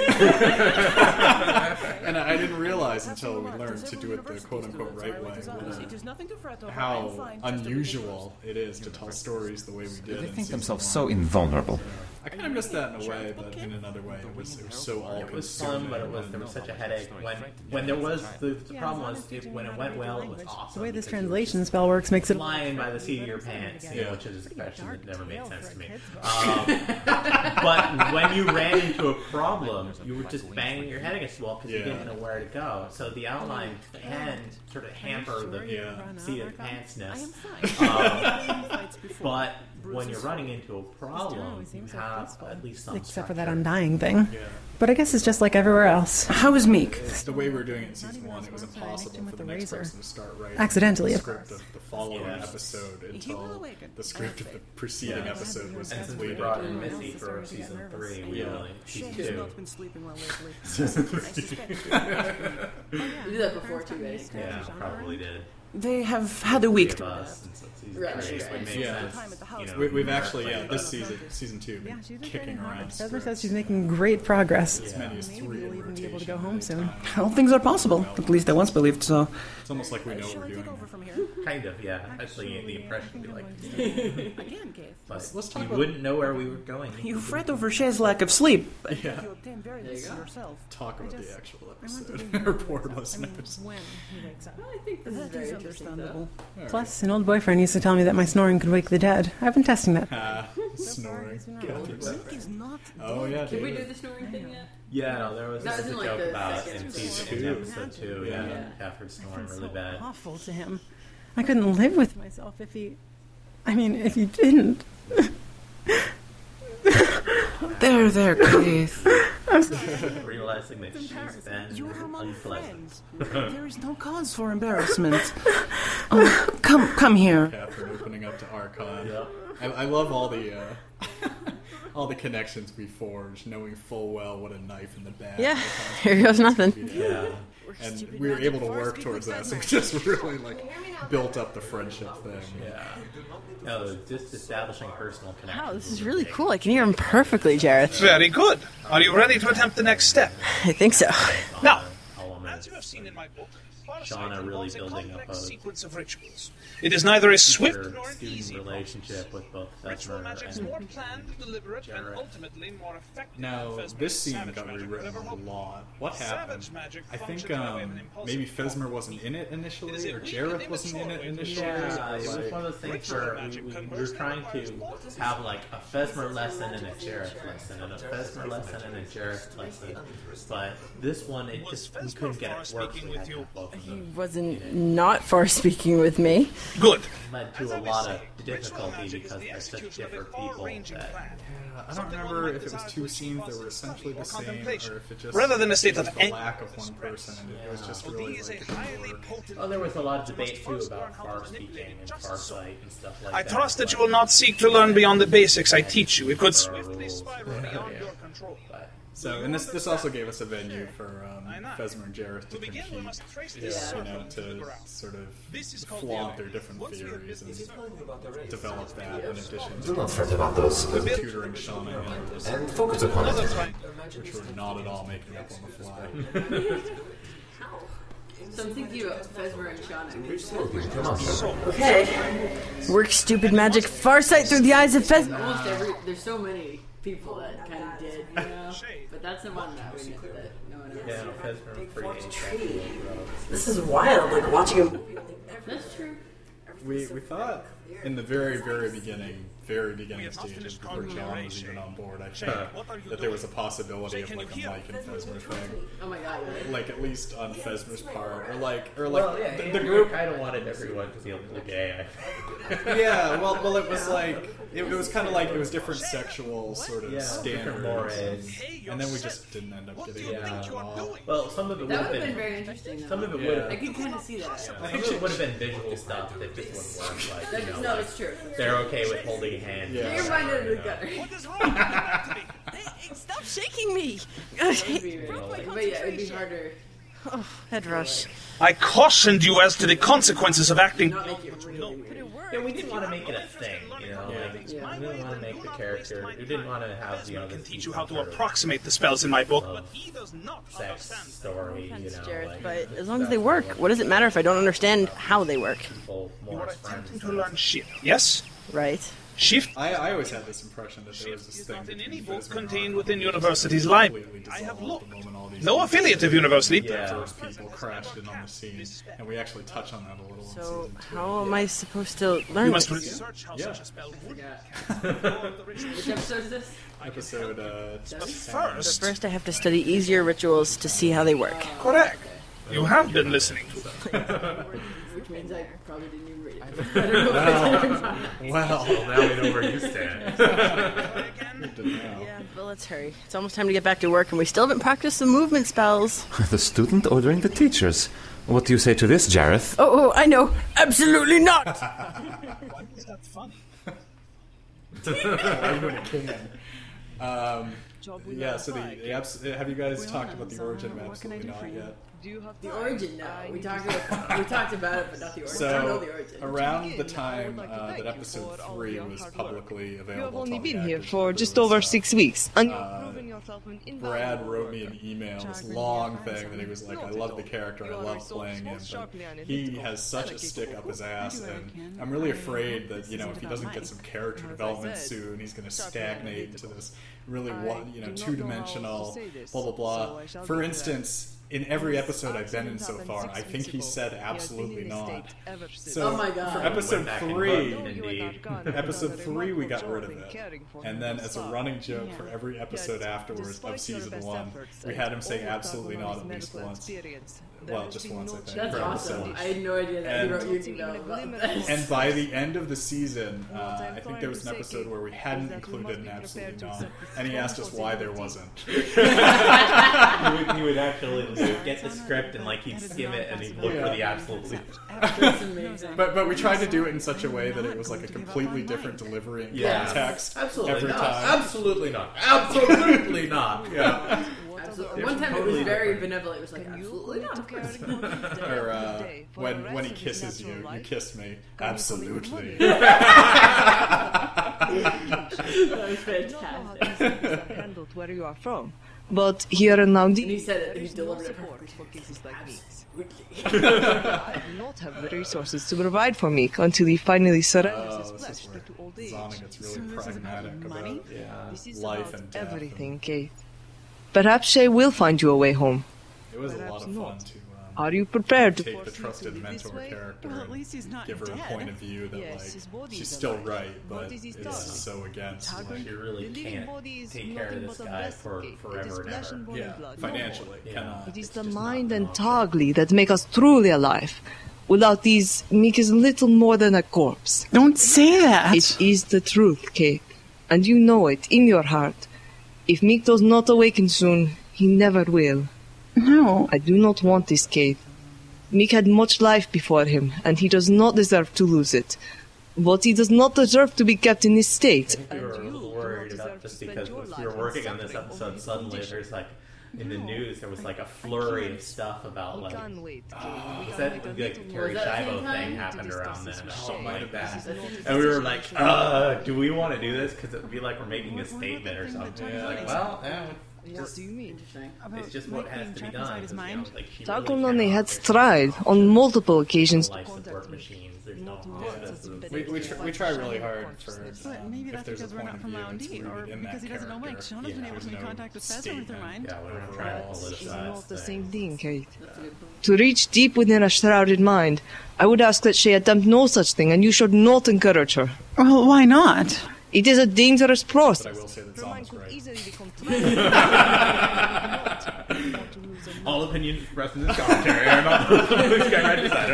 Speaker 2: And I didn't realize until we learned to do it the quote-unquote right way uh, how unusual it is to tell stories the way we did.
Speaker 6: They
Speaker 2: in
Speaker 6: think
Speaker 2: season
Speaker 6: themselves
Speaker 2: one.
Speaker 6: so invulnerable.
Speaker 2: I kind of missed that in a way, but in another way, it was, it was so all
Speaker 1: It was fun, but it was there was such a headache when when there was the, the problem was it, when it went well, it was awesome.
Speaker 4: The way this
Speaker 1: because you were
Speaker 4: translation spell works makes it
Speaker 1: flying by the seat of your pants, you know,
Speaker 2: Yeah.
Speaker 1: which is a question that never made sense to me. Um, but when you ran into a problem, you were just banging your head against the wall because you
Speaker 2: Yeah.
Speaker 1: didn't know where to go. So the outline can sort of hamper the
Speaker 2: Yeah.
Speaker 1: seat of the pantsness. Um, but when you're running into a problem, you have at least some
Speaker 4: except for that
Speaker 1: structure.
Speaker 4: undying thing.
Speaker 2: Yeah.
Speaker 4: But I guess it's just like everywhere else.
Speaker 8: How is Meek?
Speaker 2: The way we were doing it in season one, it was impossible
Speaker 4: him
Speaker 2: for
Speaker 4: with
Speaker 2: the
Speaker 4: the
Speaker 2: next
Speaker 4: razor.
Speaker 2: person to start writing
Speaker 4: Accidentally,
Speaker 2: the
Speaker 4: of
Speaker 2: script of the following
Speaker 1: Yeah.
Speaker 2: episode until the script of the preceding
Speaker 1: Yeah.
Speaker 2: episode was
Speaker 1: And since we
Speaker 2: completed.
Speaker 1: brought in Missy for season three, we
Speaker 2: Yeah.
Speaker 1: really season
Speaker 4: She has
Speaker 1: two.
Speaker 4: not been sleeping well lately.
Speaker 2: Season three.
Speaker 3: We did that before too, guys.
Speaker 1: Yeah, probably did.
Speaker 8: They have had a week
Speaker 1: Three
Speaker 8: to
Speaker 1: of us, and so season
Speaker 3: Right,
Speaker 1: three,
Speaker 3: right.
Speaker 1: so it makes
Speaker 2: Yeah.
Speaker 1: sense. You know,
Speaker 2: We, we've
Speaker 1: we
Speaker 2: actually,
Speaker 1: were
Speaker 2: yeah,
Speaker 1: playing
Speaker 2: this
Speaker 1: about
Speaker 2: season, season two, been
Speaker 4: Yeah, she's been
Speaker 2: kicking
Speaker 4: hard.
Speaker 2: around.
Speaker 4: Fesmer says
Speaker 2: scripts.
Speaker 4: she's making great progress.
Speaker 2: As many as
Speaker 4: Maybe
Speaker 2: three
Speaker 4: we'll
Speaker 2: in
Speaker 4: even be able to go
Speaker 2: rotation
Speaker 4: home
Speaker 2: at a
Speaker 4: soon.
Speaker 2: time.
Speaker 8: All things are possible. At least I once believed so.
Speaker 2: It's almost like we know what we're doing.
Speaker 1: Kind of, yeah. Actually, the impression would be like,
Speaker 4: Again, Keith.
Speaker 1: but
Speaker 2: Let's talk
Speaker 1: you
Speaker 2: about-
Speaker 1: wouldn't know where we were going.
Speaker 8: You fret over Shay's lack of sleep.
Speaker 2: Yeah.
Speaker 4: You obtain very
Speaker 3: There you
Speaker 4: little
Speaker 3: go.
Speaker 4: yourself.
Speaker 2: Talk about
Speaker 4: just-
Speaker 2: the actual
Speaker 4: I want to
Speaker 2: episode.
Speaker 4: be here
Speaker 2: Or
Speaker 4: when
Speaker 2: poor
Speaker 4: he wakes up. I
Speaker 2: listeners.
Speaker 4: mean, when he wakes up.
Speaker 3: I think this is
Speaker 4: That
Speaker 3: very
Speaker 4: is
Speaker 3: interesting, though.
Speaker 4: understandable.
Speaker 2: Alright.
Speaker 4: Plus, an old boyfriend used to tell me that my snoring could wake the dead. I've been testing that.
Speaker 2: Ah, snoring.
Speaker 4: He's not
Speaker 2: Oh, yeah,
Speaker 3: Did we do
Speaker 2: David.
Speaker 3: the snoring thing yet?
Speaker 1: Yeah, no, there was,
Speaker 3: That
Speaker 1: there was
Speaker 3: was
Speaker 1: a
Speaker 3: in, like,
Speaker 1: joke
Speaker 3: the
Speaker 1: about
Speaker 3: second
Speaker 1: in
Speaker 3: episode.
Speaker 1: season
Speaker 2: Two.
Speaker 1: episode two, yeah,
Speaker 3: Yeah.
Speaker 1: Catherine snoring
Speaker 4: so
Speaker 1: really bad.
Speaker 4: awful to him. I couldn't live with myself if he. I mean, if he didn't.
Speaker 8: There, there, Keith.
Speaker 1: Realizing that she's been
Speaker 8: You're among
Speaker 1: unpleasant.
Speaker 8: There is no cause for embarrassment. Oh, come, come here.
Speaker 2: Catherine opening up to Archon.
Speaker 1: Yep.
Speaker 2: I, I love all the uh, all the connections we forged, knowing full well what a knife in the back.
Speaker 5: Yeah, here goes nothing.
Speaker 1: Yeah.
Speaker 2: And we were able to work towards that, so we just really like built up the friendship thing.
Speaker 1: Yeah. No, just establishing personal connections.
Speaker 5: Wow, this
Speaker 1: was
Speaker 5: is really
Speaker 1: big.
Speaker 5: cool. I can hear him perfectly, Jareth.
Speaker 7: Very good. Are you ready to attempt the next step?
Speaker 5: I think so.
Speaker 7: Now,
Speaker 1: Element.
Speaker 7: as you have seen in my book,
Speaker 1: Shauna really building up a
Speaker 7: sequence of rituals. It is neither a swift
Speaker 1: her
Speaker 7: nor an
Speaker 1: student
Speaker 7: easy
Speaker 1: relationship with both
Speaker 7: Ritual
Speaker 1: Fesmer
Speaker 7: magic's
Speaker 1: and
Speaker 7: more planned, deliberate, and
Speaker 1: Jareth.
Speaker 7: ultimately more effective.
Speaker 2: Now,
Speaker 7: than Fesmer's
Speaker 2: this scene
Speaker 7: savage
Speaker 2: got
Speaker 7: magic
Speaker 2: rewritten
Speaker 7: would ever
Speaker 2: a
Speaker 7: hope.
Speaker 2: lot. What happened?
Speaker 7: Savage magic
Speaker 2: I think
Speaker 7: functions by way of an
Speaker 2: um,
Speaker 7: impulsive
Speaker 2: maybe
Speaker 7: thought.
Speaker 2: Fesmer wasn't in it initially,
Speaker 7: It is a
Speaker 2: or
Speaker 7: weak
Speaker 2: Jareth
Speaker 7: and
Speaker 2: wasn't in it
Speaker 7: immature way to
Speaker 2: initially.
Speaker 1: Yeah,
Speaker 2: or
Speaker 1: it was
Speaker 2: like-
Speaker 1: one of those things
Speaker 7: Ritual
Speaker 1: where we,
Speaker 7: magic
Speaker 1: we, we were
Speaker 7: conversely
Speaker 1: trying to
Speaker 7: requires
Speaker 1: have like a Fesmer lesson and a Jareth lesson, and a Fesmer lesson and a Jareth lesson. But this one, it just we couldn't get it to work. So we had to have both of
Speaker 5: He
Speaker 1: them.
Speaker 5: wasn't not far speaking with me.
Speaker 7: Good.
Speaker 1: Led to a lot of difficulty because they're such different people that
Speaker 2: I don't remember if it was two scenes that were essentially the same, or if it just
Speaker 7: Rather than a state
Speaker 2: was
Speaker 7: of
Speaker 2: the
Speaker 7: en-
Speaker 2: lack of one person, and it was just really
Speaker 7: These
Speaker 2: like
Speaker 7: a highly
Speaker 2: a
Speaker 7: potent.
Speaker 1: well, there was a lot of debate too about far speaking and far sight and stuff like
Speaker 7: I
Speaker 1: that.
Speaker 7: trust that
Speaker 1: but-
Speaker 7: you will not seek to learn beyond the basics I teach you. It could swiftly spiral beyond your control.
Speaker 1: But
Speaker 2: So, and this this also gave us a venue for um, Fesmer and Jareth to compete,
Speaker 3: Yeah.
Speaker 2: you know, to sort of flaunt their different theories and develop that in addition to
Speaker 9: Do not fret about those.
Speaker 2: tutoring Shauna and,
Speaker 9: And focus upon it.
Speaker 2: which were not at all making up on the fly.
Speaker 3: So I'm thinking about Fesmer and Shauna.
Speaker 9: Come on.
Speaker 5: Okay. Work stupid magic farsight through the eyes of Fesmer.
Speaker 3: Almost every, there's so many people that kind of did, you know? But that's the one that we know that no one else.
Speaker 1: Yeah, Fesmer was pretty
Speaker 5: This is wild, like watching him.
Speaker 3: That's true.
Speaker 2: We we thought in the very very beginning, very beginning stages before John was even on board, I think that there was a possibility of like a Mike and Fesmer thing,
Speaker 3: Oh my god.
Speaker 2: like at least on Fesmer's part, or like or like
Speaker 1: Well, yeah,
Speaker 2: the,
Speaker 1: the,
Speaker 2: the
Speaker 1: group
Speaker 2: group.
Speaker 1: kind of wanted everyone to be a little gay. I think.
Speaker 2: Yeah, well, well, it was like it, it was kind of like it was different sexual sort of
Speaker 1: Yeah, different mores.
Speaker 2: standards, and then we just didn't end up getting
Speaker 1: Yeah.
Speaker 2: it at all.
Speaker 1: Well, some of it would
Speaker 3: That
Speaker 1: have
Speaker 3: would have
Speaker 1: been.
Speaker 3: been very interesting. Though.
Speaker 1: Some of it
Speaker 2: Yeah.
Speaker 1: would
Speaker 3: I
Speaker 1: have.
Speaker 3: could kind of see that.
Speaker 1: Some of it would have been visual stuff that just wouldn't work. Like, you know,
Speaker 3: No,
Speaker 1: like,
Speaker 3: it's true.
Speaker 1: they're okay with holding hands.
Speaker 2: Yeah.
Speaker 3: Get your mind out of the gutter.
Speaker 5: Hey, stop shaking me.
Speaker 3: It would be really, but yeah, it would be harder.
Speaker 5: Oh, head rush.
Speaker 7: I cautioned you as to the consequences of acting.
Speaker 3: Not make it really weird.
Speaker 1: Yeah, we didn't want to make it a thing, you know.
Speaker 2: Yeah.
Speaker 1: Like,
Speaker 3: Yeah.
Speaker 1: we didn't want to make the character. We didn't want to have, you know,
Speaker 7: I can
Speaker 1: this
Speaker 7: teach you how to
Speaker 1: sort of
Speaker 7: approximate the spells in my book,
Speaker 1: Love.
Speaker 7: but he does not
Speaker 1: sex
Speaker 7: understand.
Speaker 1: story, you
Speaker 5: Thanks,
Speaker 1: know.
Speaker 5: Jareth,
Speaker 1: Like,
Speaker 5: but as long as
Speaker 1: that's
Speaker 5: they work, what does it matter if I don't understand how they work?
Speaker 1: people
Speaker 7: You
Speaker 1: more
Speaker 7: are
Speaker 1: as friends.
Speaker 7: attempting to learn shift. Yes?
Speaker 5: Right.
Speaker 7: Shift
Speaker 2: I, I always had this impression that there was this
Speaker 7: is
Speaker 2: thing
Speaker 7: not in
Speaker 2: between
Speaker 7: any book
Speaker 2: Fesmer and
Speaker 7: contained
Speaker 2: Arthur
Speaker 7: within
Speaker 2: that
Speaker 7: university's
Speaker 2: just
Speaker 7: library.
Speaker 2: completely
Speaker 7: I have
Speaker 2: dissolved
Speaker 7: looked.
Speaker 2: the moment all these
Speaker 7: No affiliate of university.
Speaker 1: Yeah.
Speaker 2: first people crashed in on the scene, and we actually touch on that a little. in
Speaker 5: So,
Speaker 2: season two.
Speaker 5: how am I supposed to learn
Speaker 7: You must
Speaker 5: this?
Speaker 7: research how
Speaker 2: Yeah.
Speaker 7: such a spell would
Speaker 3: Which episode is this?
Speaker 2: episode uh,
Speaker 7: But
Speaker 2: ten.
Speaker 7: first,
Speaker 5: First, I have to study easier rituals to see how they work.
Speaker 7: correct. You have been listening to them.
Speaker 3: Which means I probably didn't even read it. I don't know if I did or not.
Speaker 2: Well,
Speaker 1: Well, now we know where you stand.
Speaker 2: good to know.
Speaker 5: Yeah, but let's hurry. It's almost time to get back to work, and we still haven't practiced the movement spells.
Speaker 9: The student ordering the teachers. What do you say to this, Jareth?
Speaker 5: Oh, oh, I know. Absolutely not.
Speaker 7: Why is that funny?
Speaker 2: Um, yeah, so the, the abs- have you guys talked about the origin of Absolutely Not yet?
Speaker 3: The origin, no. We talked about we talked about it, but not the origin. I don't know
Speaker 2: So
Speaker 3: the origin.
Speaker 2: around the time uh, that episode three was publicly available,
Speaker 10: You have only
Speaker 2: to all the
Speaker 10: been here
Speaker 2: actors,
Speaker 10: for
Speaker 2: there
Speaker 10: just
Speaker 2: was,
Speaker 10: over
Speaker 2: uh,
Speaker 10: six weeks, and you've
Speaker 2: uh,
Speaker 10: proven yourself an
Speaker 2: Brad
Speaker 10: invaluable
Speaker 2: wrote me
Speaker 10: worker.
Speaker 2: an email, this long thing that he was like, I love the character, I love playing him, but he has such a stick up his ass, and I'm really afraid that, you know, if he doesn't get some character development soon, he's going to stagnate into this really, one, you know, two-dimensional, blah, blah, blah. For instance, in every episode I've been in so far, I think he said absolutely not. So
Speaker 3: Oh my God.
Speaker 2: for episode
Speaker 1: Went back and
Speaker 2: three,
Speaker 1: looked, indeed.
Speaker 2: episode three we got rid of it, and then as a running joke for every episode afterwards of season one, we had him say absolutely not at least once. Well, just once, I think.
Speaker 3: That's
Speaker 2: per
Speaker 3: awesome.
Speaker 2: episode.
Speaker 3: I had no idea that
Speaker 2: And-
Speaker 3: he wrote you an email about this.
Speaker 2: And by the end of the season, uh, I think there was an episode where we hadn't included an absolutely not, and he asked us why there wasn't.
Speaker 1: he, would, he would actually he would get the script and like he'd skim it and he'd look for the absolutely.
Speaker 3: That's amazing.
Speaker 2: But but we tried to do it in such a way that it was like a completely different delivery and
Speaker 1: Yeah.
Speaker 2: context
Speaker 1: Absolutely
Speaker 2: every
Speaker 1: not.
Speaker 2: time.
Speaker 1: Absolutely not. Absolutely not.
Speaker 2: Yeah.
Speaker 3: Absolutely. One time it was very benevolent. It was like, absolutely not, of course.
Speaker 2: Or uh, when when he kisses you, you kiss me. Absolutely.
Speaker 3: That was fantastic.
Speaker 10: handled where you are from. But here and now,
Speaker 3: And he said it, he delivered it perfectly.
Speaker 10: for cases like me.
Speaker 3: Absolutely.
Speaker 10: I do not have the resources to provide for Meek until he finally surrenders
Speaker 2: Oh,
Speaker 10: his
Speaker 2: this
Speaker 10: flesh
Speaker 2: is where
Speaker 10: to old age.
Speaker 2: Zana gets really pragmatic about yeah,
Speaker 10: This is
Speaker 2: life
Speaker 10: about
Speaker 2: and death.
Speaker 10: everything, Kate. Perhaps Shay will find you a way home.
Speaker 2: It was a lot
Speaker 10: Perhaps
Speaker 2: of fun
Speaker 10: not.
Speaker 2: to um,
Speaker 10: Are you prepared to
Speaker 2: take the
Speaker 10: force me to
Speaker 2: trusted
Speaker 10: live this
Speaker 2: mentor
Speaker 10: way?
Speaker 2: character
Speaker 4: Well, at
Speaker 2: and
Speaker 4: least he's not
Speaker 2: give her
Speaker 4: dead.
Speaker 2: a point of view that
Speaker 10: Yes, his
Speaker 2: like
Speaker 10: body
Speaker 2: she's
Speaker 10: is
Speaker 2: still
Speaker 10: alive.
Speaker 2: right, but
Speaker 10: Body is
Speaker 2: is
Speaker 10: dying.
Speaker 2: so against.
Speaker 10: Target?
Speaker 2: Like,
Speaker 1: You really
Speaker 10: The living
Speaker 1: can't
Speaker 10: body is
Speaker 1: take care of
Speaker 10: nothing
Speaker 1: this
Speaker 10: but a
Speaker 1: guy
Speaker 10: vessel,
Speaker 1: for
Speaker 10: Kate. It is
Speaker 1: forever and
Speaker 10: flesh
Speaker 1: ever.
Speaker 10: and bone
Speaker 2: yeah,
Speaker 10: and blood.
Speaker 2: financially
Speaker 1: Yeah.
Speaker 2: cannot.
Speaker 10: It is
Speaker 1: It's
Speaker 10: the
Speaker 1: just not
Speaker 10: mind
Speaker 1: an
Speaker 10: and
Speaker 1: option.
Speaker 10: Togli that make us truly alive. Without these, Meek is little more than a corpse.
Speaker 4: Don't say that.
Speaker 10: It is the truth, Kate. And you know it in your heart. If Meek does not awaken soon, he never will.
Speaker 4: No.
Speaker 10: I do not want this, Kate. Meek had much life before him, and he does not deserve to lose it. But he does not deserve to be kept in this state.
Speaker 1: We were a little worried about just because we were working on this episode, suddenly there's like in the news there was like a flurry of stuff about like oh, was that like the Terry Schiavo thing happened around then or something like that, and we were like, uh, do we want to do this because it would be like we're making a statement or something? Yeah, like, well, yeah. Just, it's just what has to be done. You know, like
Speaker 10: Takononi has tried on multiple occasions.
Speaker 2: No, yeah, we, we, tr- we try really hard for um,
Speaker 4: maybe
Speaker 2: if
Speaker 4: that's
Speaker 2: there's a
Speaker 4: because we're
Speaker 2: point
Speaker 4: not
Speaker 2: of
Speaker 4: from
Speaker 2: view
Speaker 4: Lounge
Speaker 2: it's
Speaker 4: or
Speaker 2: rooted in
Speaker 4: because
Speaker 2: that
Speaker 4: he doesn't know Mike.
Speaker 2: character.
Speaker 4: Sean has
Speaker 2: Yeah,
Speaker 4: been able to make
Speaker 2: no
Speaker 4: contact with Fezzer with her mind.
Speaker 1: Yeah, we're trying to politicize
Speaker 10: It's not the
Speaker 1: things.
Speaker 10: same thing, Kate. To reach deep within a shrouded mind, I would ask that she attempt no such thing, and you should not encourage her.
Speaker 4: Well, why not?
Speaker 10: It is a dangerous process.
Speaker 2: But I will say that Zama's right.
Speaker 1: All opinions expressed in this commentary are not those of this guy right beside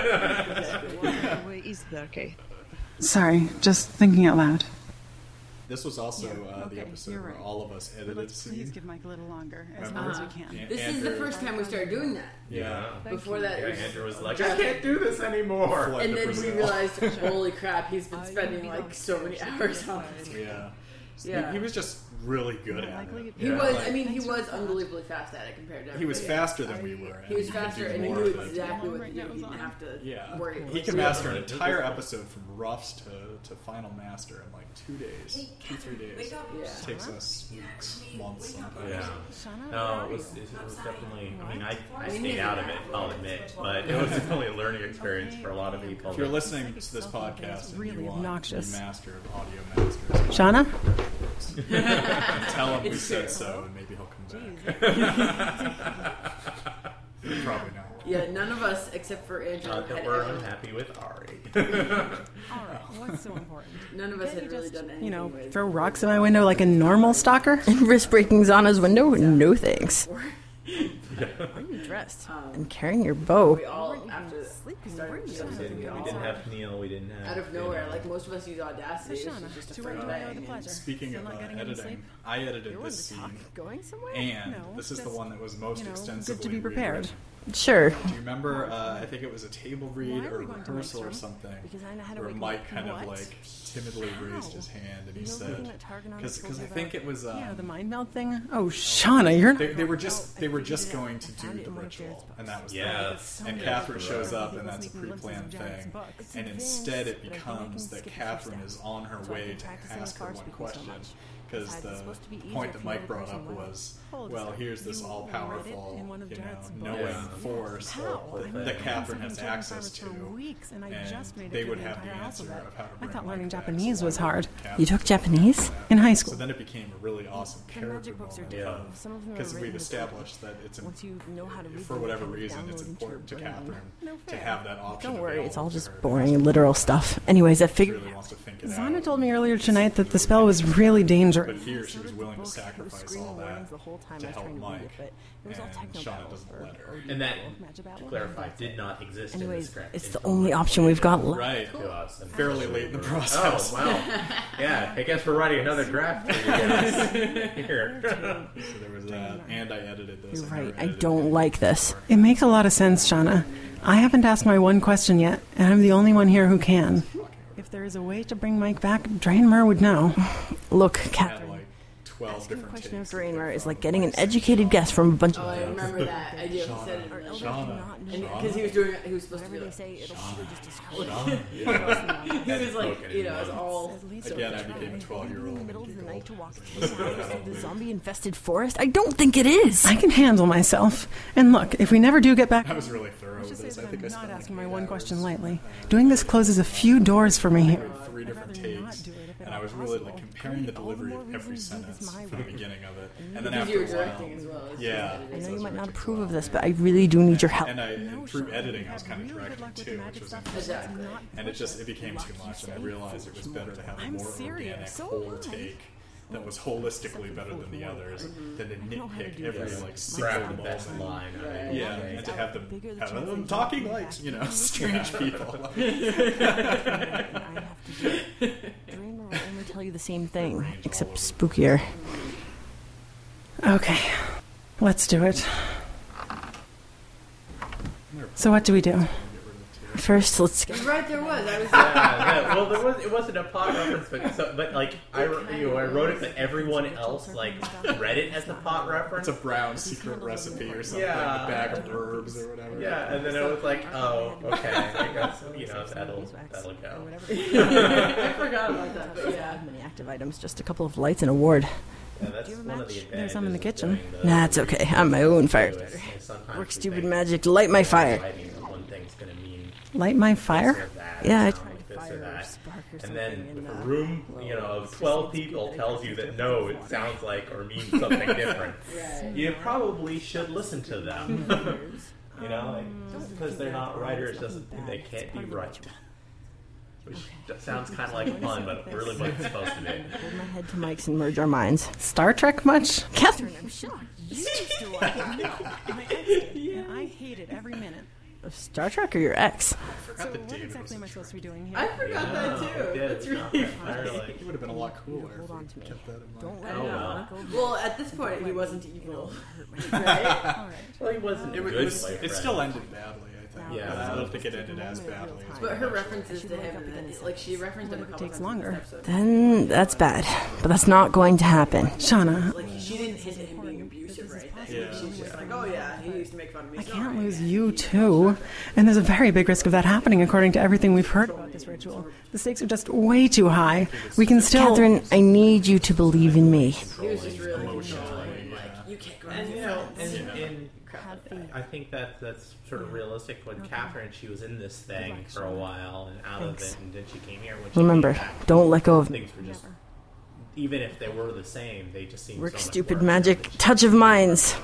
Speaker 1: him.
Speaker 10: Where is there, Kate?
Speaker 4: Sorry, just thinking out loud.
Speaker 2: This was also uh,
Speaker 4: Okay,
Speaker 2: the episode
Speaker 4: you're
Speaker 2: where
Speaker 4: right.
Speaker 2: all of us
Speaker 4: But
Speaker 2: edited
Speaker 4: let's please
Speaker 2: scene.
Speaker 4: give Mike a little longer, as
Speaker 2: Remember?
Speaker 4: long as we can.
Speaker 2: Yeah,
Speaker 3: This
Speaker 2: Andrew,
Speaker 3: is the first time we started doing that.
Speaker 2: Yeah.
Speaker 3: Before that,
Speaker 1: Yeah,
Speaker 3: it was
Speaker 1: Andrew was like, I can't do this anymore.
Speaker 2: Flight
Speaker 3: and
Speaker 2: to
Speaker 3: then we
Speaker 2: Brazil.
Speaker 3: realized, holy crap, he's been spending like so many hours on this.
Speaker 2: Yeah.
Speaker 3: Yeah.
Speaker 2: He, he was just really good at it.
Speaker 3: He
Speaker 2: Yeah.
Speaker 3: was,
Speaker 2: Like,
Speaker 3: I mean, he was unbelievably fast at it compared to
Speaker 2: he was
Speaker 3: everybody
Speaker 2: faster than we were.
Speaker 3: He was
Speaker 2: and could
Speaker 3: faster,
Speaker 2: do
Speaker 3: and he
Speaker 2: more
Speaker 3: knew
Speaker 2: of it.
Speaker 3: exactly what to do. He didn't have to
Speaker 2: Yeah,
Speaker 3: worry.
Speaker 2: he can master an entire episode from roughs to, to final master in like two days, two three days.
Speaker 3: Yeah.
Speaker 2: It takes us weeks, months sometimes.
Speaker 1: Yeah. No, it was, it was definitely, I mean, I, I stayed out of it, I'll admit, but it was definitely a learning experience for a lot of people.
Speaker 2: If you're listening to this podcast and
Speaker 4: really
Speaker 2: you want
Speaker 4: obnoxious.
Speaker 2: to be master of audio masters,
Speaker 4: Shauna?
Speaker 2: tell him we
Speaker 3: It's
Speaker 2: said
Speaker 3: true.
Speaker 2: so, and maybe he'll come back. Probably not.
Speaker 3: Yeah, none of us, except for Andrew,
Speaker 1: Not that
Speaker 3: had
Speaker 1: we're
Speaker 3: ever,
Speaker 1: unhappy with Ari.
Speaker 4: Alright, what's so important?
Speaker 3: none of us had really done anything
Speaker 4: You know,
Speaker 3: with
Speaker 4: throw rocks in my window like a normal stalker?
Speaker 5: Risk breaking Zana's window? No thanks. How are you dressed? And carrying your bow.
Speaker 3: We all, after started this
Speaker 1: We
Speaker 3: episode,
Speaker 1: didn't,
Speaker 3: we
Speaker 1: we
Speaker 3: all,
Speaker 1: didn't have Neil, we didn't have...
Speaker 3: out of
Speaker 1: you
Speaker 3: nowhere,
Speaker 1: know,
Speaker 3: like most of us use Audacity,
Speaker 4: So,
Speaker 3: which
Speaker 4: Shauna,
Speaker 3: is just a
Speaker 4: to
Speaker 3: free
Speaker 4: what do I owe the
Speaker 3: thing.
Speaker 4: pleasure?
Speaker 2: Speaking
Speaker 4: Still
Speaker 2: of
Speaker 4: not
Speaker 2: uh,
Speaker 4: getting any
Speaker 2: editing,
Speaker 4: sleep?
Speaker 2: I edited
Speaker 4: You're
Speaker 2: this
Speaker 4: willing to
Speaker 2: scene,
Speaker 4: talk. Going somewhere?
Speaker 2: and
Speaker 4: No,
Speaker 2: this is the
Speaker 4: just,
Speaker 2: one that was most
Speaker 4: you know,
Speaker 2: extensively
Speaker 4: good to be
Speaker 2: rewritten.
Speaker 4: prepared.
Speaker 5: Sure.
Speaker 2: Do you remember, uh, I think it was a table read
Speaker 4: Why are
Speaker 2: or
Speaker 4: we
Speaker 2: a
Speaker 4: going to
Speaker 2: rehearsal or
Speaker 4: Mike's room?
Speaker 2: something,
Speaker 4: Because I had to
Speaker 2: where
Speaker 4: wake
Speaker 2: Mike
Speaker 4: up.
Speaker 2: kind of
Speaker 4: What?
Speaker 2: like timidly raised his hand and he
Speaker 4: You know
Speaker 2: said,
Speaker 4: everything that Targon
Speaker 2: because
Speaker 4: told you
Speaker 2: I think
Speaker 4: about?
Speaker 2: it was, um,
Speaker 4: Yeah, the mind meld thing? Oh, Shauna, you're not...
Speaker 2: they, they were just they were just going to do the ritual, and that was
Speaker 1: Yes.
Speaker 2: the and
Speaker 1: Yeah.
Speaker 2: Catherine shows up,
Speaker 4: He
Speaker 2: and
Speaker 4: was
Speaker 2: that's a
Speaker 4: making glimpses
Speaker 2: pre-planned
Speaker 4: of Giant's
Speaker 2: thing,
Speaker 4: books.
Speaker 2: and
Speaker 4: It's
Speaker 2: instead it
Speaker 4: things that I think
Speaker 2: becomes
Speaker 4: they
Speaker 2: that
Speaker 4: can skip the
Speaker 2: Catherine
Speaker 4: first
Speaker 2: is on her
Speaker 4: So I've
Speaker 2: way
Speaker 4: been
Speaker 2: to
Speaker 4: practicing
Speaker 2: ask
Speaker 4: as
Speaker 2: her
Speaker 4: far
Speaker 2: one
Speaker 4: speaking so
Speaker 2: question,
Speaker 4: much.
Speaker 2: because
Speaker 4: Besides,
Speaker 2: the
Speaker 4: it's supposed to be easier
Speaker 2: point
Speaker 4: for
Speaker 2: that
Speaker 4: you
Speaker 2: Mike
Speaker 4: to
Speaker 2: brought
Speaker 4: person
Speaker 2: up
Speaker 4: would
Speaker 2: was,
Speaker 4: hold
Speaker 2: well,
Speaker 4: stuff.
Speaker 2: here's this
Speaker 4: You
Speaker 2: all-powerful,
Speaker 4: read it in one of
Speaker 2: you know,
Speaker 4: Jarrett's
Speaker 2: knowing
Speaker 4: books.
Speaker 2: force
Speaker 4: How?
Speaker 2: that Catherine has
Speaker 4: I've been
Speaker 2: access to,
Speaker 4: for weeks, and I
Speaker 2: and
Speaker 4: just made it
Speaker 2: they
Speaker 4: through
Speaker 2: would
Speaker 4: the
Speaker 2: have the
Speaker 4: entire
Speaker 2: answer
Speaker 4: alphabet.
Speaker 2: of how to
Speaker 4: I
Speaker 2: bring
Speaker 4: thought
Speaker 2: Mike
Speaker 4: learning
Speaker 2: back,
Speaker 4: Japanese
Speaker 2: so
Speaker 4: was
Speaker 2: I
Speaker 4: hard.
Speaker 2: Catherine-
Speaker 5: You took Japanese?
Speaker 4: In high school.
Speaker 2: So then it became a really awesome
Speaker 4: The
Speaker 2: character
Speaker 4: magic books are
Speaker 2: moment.
Speaker 4: different.
Speaker 1: Yeah.
Speaker 4: Some of them are
Speaker 2: Because
Speaker 4: written
Speaker 2: we've
Speaker 4: with
Speaker 2: established that it's
Speaker 4: Once you know how to read
Speaker 2: for
Speaker 4: them,
Speaker 2: whatever
Speaker 4: you can
Speaker 2: reason
Speaker 4: download
Speaker 2: it's
Speaker 4: into
Speaker 2: important to
Speaker 4: your brain.
Speaker 2: Catherine
Speaker 4: No
Speaker 2: to
Speaker 4: fair.
Speaker 2: have that option.
Speaker 5: Don't worry, it's all
Speaker 2: available to
Speaker 5: just
Speaker 2: her.
Speaker 5: boring, literal stuff. Anyways, I
Speaker 2: She
Speaker 5: figured
Speaker 2: really wants to think it
Speaker 4: Zana
Speaker 2: out.
Speaker 4: told me earlier tonight that the spell was really
Speaker 2: But
Speaker 4: dangerous.
Speaker 2: here she was willing to
Speaker 4: Book, it was
Speaker 2: sacrifice
Speaker 4: screaming
Speaker 2: all that
Speaker 4: warnings the whole time
Speaker 2: to
Speaker 4: I was
Speaker 2: help
Speaker 4: trying to read
Speaker 2: Mike,
Speaker 4: it, but it was all
Speaker 2: and
Speaker 4: techno
Speaker 2: Shauna
Speaker 4: battle
Speaker 2: doesn't
Speaker 4: or-
Speaker 2: let her.
Speaker 4: or
Speaker 1: And that,
Speaker 4: magic battle.
Speaker 1: to clarify, did not exist in the
Speaker 5: Anyways,
Speaker 1: script.
Speaker 5: it's the
Speaker 1: until
Speaker 5: only
Speaker 1: much
Speaker 5: option we've got left.
Speaker 2: Right.
Speaker 1: to us. And
Speaker 2: Fairly late in the process.
Speaker 1: Oh, wow. Yeah, I guess we're writing another draft for you guys. Here.
Speaker 2: So there was that, and I edited this.
Speaker 5: You're
Speaker 2: I never
Speaker 5: right. I
Speaker 2: edited
Speaker 5: don't
Speaker 2: it
Speaker 5: like this.
Speaker 4: It makes a lot of sense, Shauna. I haven't asked my one question yet, and I'm the only one here who can. If there is a way to bring Mike back, Draenmer would know.
Speaker 5: Look,
Speaker 2: Had
Speaker 5: Catherine,
Speaker 2: like twelve
Speaker 5: asking a
Speaker 2: different
Speaker 5: question of
Speaker 2: takes to
Speaker 5: Draenmer
Speaker 2: pick
Speaker 5: is
Speaker 2: from.
Speaker 5: like getting an educated guess from a bunch
Speaker 3: Oh,
Speaker 5: of...
Speaker 3: I remember that idea. He said it.
Speaker 2: Shauna.
Speaker 3: Like,
Speaker 2: Shauna.
Speaker 3: because he was doing, he was supposed to be
Speaker 5: Whatever they
Speaker 3: like,
Speaker 5: say, it'll either just destroy
Speaker 2: Shauna.
Speaker 3: he was like, you know, it's all.
Speaker 2: Again, I became a twelve-year-old.
Speaker 5: in the middle of the night to walk through the sounds of the zombie-infested forest? I don't think it is.
Speaker 4: I can handle myself. And look, if we never do get back...
Speaker 2: I was really thorough
Speaker 4: Let's
Speaker 2: with
Speaker 4: just say
Speaker 2: this. I
Speaker 4: that
Speaker 2: think I
Speaker 4: I'm
Speaker 2: spent
Speaker 4: not
Speaker 2: like
Speaker 4: asking my
Speaker 2: eight
Speaker 4: one
Speaker 2: hours.
Speaker 4: question lightly. Doing this closes a few doors for me here.
Speaker 2: Three different
Speaker 4: I'd rather not
Speaker 2: takes,
Speaker 4: do it if at
Speaker 2: and I
Speaker 4: all
Speaker 2: was really like
Speaker 4: possible.
Speaker 2: comparing the
Speaker 4: All the
Speaker 2: delivery
Speaker 4: more
Speaker 2: of every
Speaker 4: reason to do this
Speaker 2: sentence
Speaker 4: my
Speaker 2: from the
Speaker 4: way.
Speaker 2: beginning of it, and then
Speaker 3: Because
Speaker 2: after
Speaker 3: you were
Speaker 2: a while,
Speaker 3: directing as well. It's
Speaker 2: yeah,
Speaker 3: just
Speaker 5: I know
Speaker 3: editing.
Speaker 5: you might not
Speaker 2: directing
Speaker 5: approve
Speaker 2: as
Speaker 5: of
Speaker 2: well.
Speaker 5: this, but I really do need your help.
Speaker 2: And I,
Speaker 4: No,
Speaker 2: through
Speaker 4: Shauna,
Speaker 2: editing,
Speaker 4: you
Speaker 2: I was
Speaker 4: have
Speaker 2: kind of
Speaker 4: really good
Speaker 2: directing
Speaker 4: luck with
Speaker 2: too,
Speaker 4: the
Speaker 2: which
Speaker 4: magic
Speaker 2: was
Speaker 4: stuff.
Speaker 2: interesting.
Speaker 3: Exactly.
Speaker 4: Not
Speaker 2: And it just it
Speaker 4: precious.
Speaker 2: became too much, and I realized it was better to have a
Speaker 4: I'm
Speaker 2: more
Speaker 4: serious.
Speaker 2: organic
Speaker 4: So
Speaker 2: whole
Speaker 4: am I.
Speaker 2: take that was holistically better than the others, than to
Speaker 4: know how to
Speaker 2: nitpick
Speaker 4: do
Speaker 2: every
Speaker 4: this.
Speaker 2: like single
Speaker 1: Grab the best
Speaker 2: moment.
Speaker 1: line. I
Speaker 3: Right.
Speaker 1: think.
Speaker 2: Yeah, and to have them
Speaker 5: Bigger the
Speaker 2: have
Speaker 5: chance
Speaker 2: them
Speaker 5: they
Speaker 2: talking
Speaker 5: don't
Speaker 2: like
Speaker 5: back
Speaker 2: you know
Speaker 5: in.
Speaker 2: strange people.
Speaker 5: I have to do it. Draenor will only tell you the same thing, except spookier.
Speaker 4: Okay, let's do it. So what do we do?
Speaker 5: first. Let's go.
Speaker 3: Right, there was. I was.
Speaker 1: Yeah, yeah. Well, there was. It wasn't a plot reference, but so, but like I, you know, I wrote it, but everyone else like read it as the plot reference.
Speaker 2: It's a brown secret recipe or something.
Speaker 1: Yeah.
Speaker 2: A bag of herbs or whatever.
Speaker 1: Yeah, and then it was like, oh, okay, I guess you know that'll that'll go.
Speaker 3: I forgot about that. But yeah,
Speaker 5: many active items, just a couple of lights and a ward.
Speaker 1: Yeah, that's one of the
Speaker 4: There's some in the kitchen.
Speaker 1: the,
Speaker 5: Nah, it's okay. I'm my own fire starter. Work stupid magic, light my fire.
Speaker 1: One thing's gonna mean
Speaker 4: Light my fire?
Speaker 5: Yeah, I
Speaker 1: tried this or that. And then if a room, you know, of twelve people tells you that no, it sounds like or means something different, you probably should listen to them. You know, like, just because they're not writers doesn't mean they can't be right. Which sounds kind of like fun, but really what it's supposed to be.
Speaker 5: Hold my head to Mike's and merge our minds.
Speaker 4: Star Trek much?
Speaker 5: Catherine, I'm shocked.
Speaker 4: You used to like it. No, my ex did, and I hate it every minute.
Speaker 5: Of Star Trek or your ex?
Speaker 4: So what exactly am I supposed to be doing here?
Speaker 3: I forgot that too.
Speaker 1: Yeah,
Speaker 3: That's
Speaker 1: it's not
Speaker 3: really
Speaker 1: that
Speaker 3: funny.
Speaker 2: It would have been a lot cooler.
Speaker 5: Hold on to me.
Speaker 2: Kept that in mind.
Speaker 5: Don't let
Speaker 1: Oh,
Speaker 5: me
Speaker 1: well.
Speaker 5: go.
Speaker 3: Well, at this point, he wasn't evil.
Speaker 4: All right.
Speaker 1: Well, he wasn't
Speaker 2: It,
Speaker 1: good.
Speaker 2: was,
Speaker 1: my
Speaker 2: it
Speaker 1: friend.
Speaker 2: still ended badly, I think.
Speaker 1: Yeah.
Speaker 2: But I don't think it ended as badly as
Speaker 3: But
Speaker 2: we
Speaker 3: her
Speaker 2: actually-
Speaker 3: references to him, and like she referenced him a couple
Speaker 4: takes
Speaker 3: times
Speaker 4: longer.
Speaker 3: in this episode.
Speaker 5: Then that's bad. But that's not going to happen.
Speaker 4: Shauna,
Speaker 3: Like she didn't hint at him being abusive or anything.
Speaker 2: Yeah.
Speaker 3: She was just like, oh yeah, he used to make fun of me.
Speaker 4: I
Speaker 3: so
Speaker 4: can't
Speaker 3: I-
Speaker 4: lose you too. And there's a very big risk of that happening according to everything we've heard about this ritual. The stakes are just way too high. We can still...
Speaker 5: Catherine, I need you to believe in me.
Speaker 3: He was just really controlling. Like you can't go.
Speaker 1: And you know, and, and I think that that's sort of realistic. When Catherine, she was in this thing for a while and out
Speaker 5: Thanks.
Speaker 1: of it, and then she came here. When she
Speaker 5: Remember,
Speaker 1: came back,
Speaker 5: don't let go of me.
Speaker 1: things were just, even if they were the same, they just seemed
Speaker 5: Work
Speaker 1: so much
Speaker 5: stupid
Speaker 1: worse.
Speaker 5: magic, touch of minds.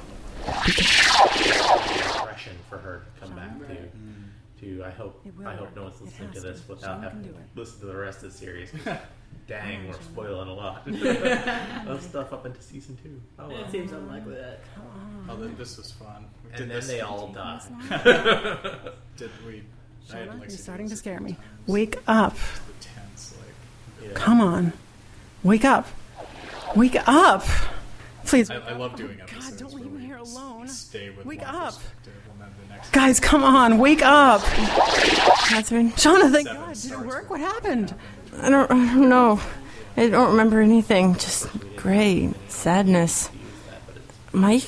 Speaker 1: Impression for her to come back to. To I hope I hope no one's listening to this without having to listen to the rest of the series. Dang, we're spoiling a lot. Of stuff up into season two. Oh, well.
Speaker 3: It seems unlikely that.
Speaker 2: Oh, th- this was fun. We
Speaker 1: And
Speaker 2: did
Speaker 1: then
Speaker 2: this
Speaker 1: they all died.
Speaker 2: Did we? I had
Speaker 4: Shauna,
Speaker 2: like
Speaker 4: you're starting to
Speaker 2: six
Speaker 4: scare me.
Speaker 2: times.
Speaker 4: Wake up.
Speaker 2: The tense, like.
Speaker 1: Yeah.
Speaker 4: Come on. Wake up. Wake up. Please.
Speaker 2: I, I love doing episodes.
Speaker 4: God, don't leave
Speaker 2: where
Speaker 4: me
Speaker 2: we
Speaker 4: here
Speaker 2: s-
Speaker 4: alone.
Speaker 2: Stay with
Speaker 4: Wake
Speaker 2: one
Speaker 4: up.
Speaker 2: perspective and then the next.
Speaker 4: Guys, come on. Wake up.
Speaker 5: Catherine,
Speaker 4: Shauna, thank
Speaker 2: Seven
Speaker 4: God. Did it
Speaker 2: starts
Speaker 4: work?
Speaker 2: with-
Speaker 4: What happened?
Speaker 5: I don't, I don't know. I don't remember anything. Just gray sadness. Mike?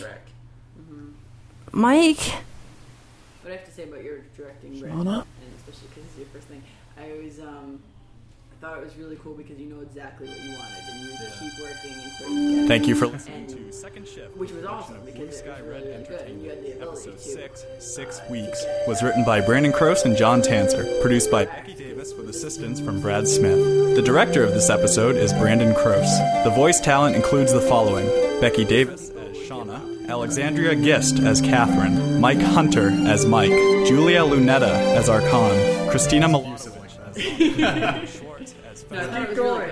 Speaker 5: Mike?
Speaker 3: What I have to say about your directing, Brett,
Speaker 4: Shauna?
Speaker 3: and especially because it's your first thing, I always um, I thought it was really cool because you know exactly what you wanted and you keep working until you get it.
Speaker 2: Thank you for
Speaker 3: listening to Second Shift, which was awesome because it was really, really good and you had the ability to.
Speaker 2: Six, Six Weeks was written by Brandon Cross and John Tanzer, produced by Becky Davis with assistance from Brad Smith. The director of this episode is Brandon Cross. The voice talent includes the following: Becky Davis as Shauna, Alexandria Gist as Catherine, Mike Hunter as Mike, Julia Lunetta as Archon, Christina Milosevic as Schwartz as
Speaker 3: Keep going.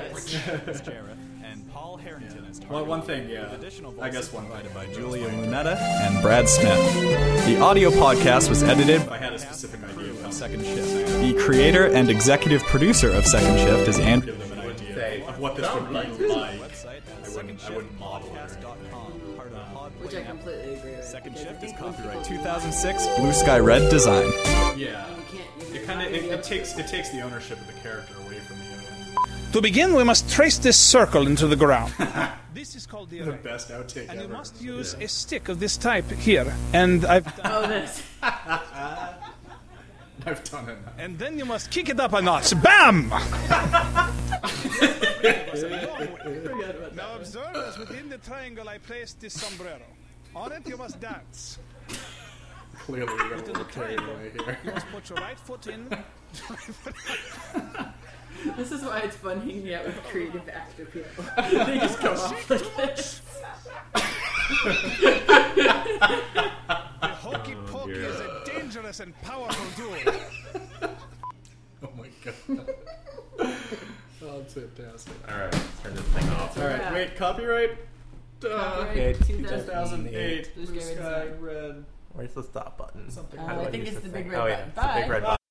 Speaker 2: and Paul Harrington as Well, one thing, yeah. I guess one provided by Julia Lunetta and Brad Smith. The audio podcast was edited. I had a specific idea of Second Shift. The creator and executive producer of Second Shift is Andrew. Give them an idea of what this would be like. I wouldn't, I wouldn't model it.
Speaker 3: Which I completely agree with.
Speaker 2: Second
Speaker 3: because I
Speaker 2: Shift is
Speaker 3: think when
Speaker 2: copyright
Speaker 3: people-
Speaker 2: two thousand six Blue Sky Red design. Yeah.
Speaker 3: You can't- you
Speaker 2: It kind of
Speaker 3: can't
Speaker 2: it,
Speaker 3: be
Speaker 2: it
Speaker 3: up-
Speaker 2: takes it takes the ownership of the character away from you.
Speaker 7: To begin, we must trace this circle into the ground. This is called the
Speaker 2: The
Speaker 7: array.
Speaker 2: best outtake
Speaker 7: And
Speaker 2: ever.
Speaker 7: you must use a stick of this type here. And I've done,
Speaker 3: Oh, this.
Speaker 2: I've done it.
Speaker 7: and then you must kick it up a notch. Bam! Now observe as within the triangle I placed this sombrero. On it you must dance.
Speaker 2: Clearly, we're going to get carried away here.
Speaker 7: You must put your right foot in.
Speaker 3: This is why it's fun hanging out with creative actor people. They just come off like this.
Speaker 7: The hokey pokey is a dangerous and powerful tool.
Speaker 2: Oh my god. Oh, it's fantastic.
Speaker 1: All right, let's turn this thing off.
Speaker 2: All right, wait, copyright. Uh,
Speaker 3: Copyright
Speaker 1: okay,
Speaker 3: two thousand
Speaker 2: eight
Speaker 3: Blue
Speaker 2: Blue
Speaker 3: Sky
Speaker 2: Sky
Speaker 3: Red.
Speaker 2: Red.
Speaker 1: Where's the stop button?
Speaker 2: Something.
Speaker 3: Uh,
Speaker 1: How do
Speaker 3: I think
Speaker 1: use
Speaker 3: it's
Speaker 1: this
Speaker 3: the big
Speaker 1: thing?
Speaker 3: red
Speaker 1: Oh yeah,
Speaker 3: button.
Speaker 1: it's the big
Speaker 3: Bye.
Speaker 1: red button.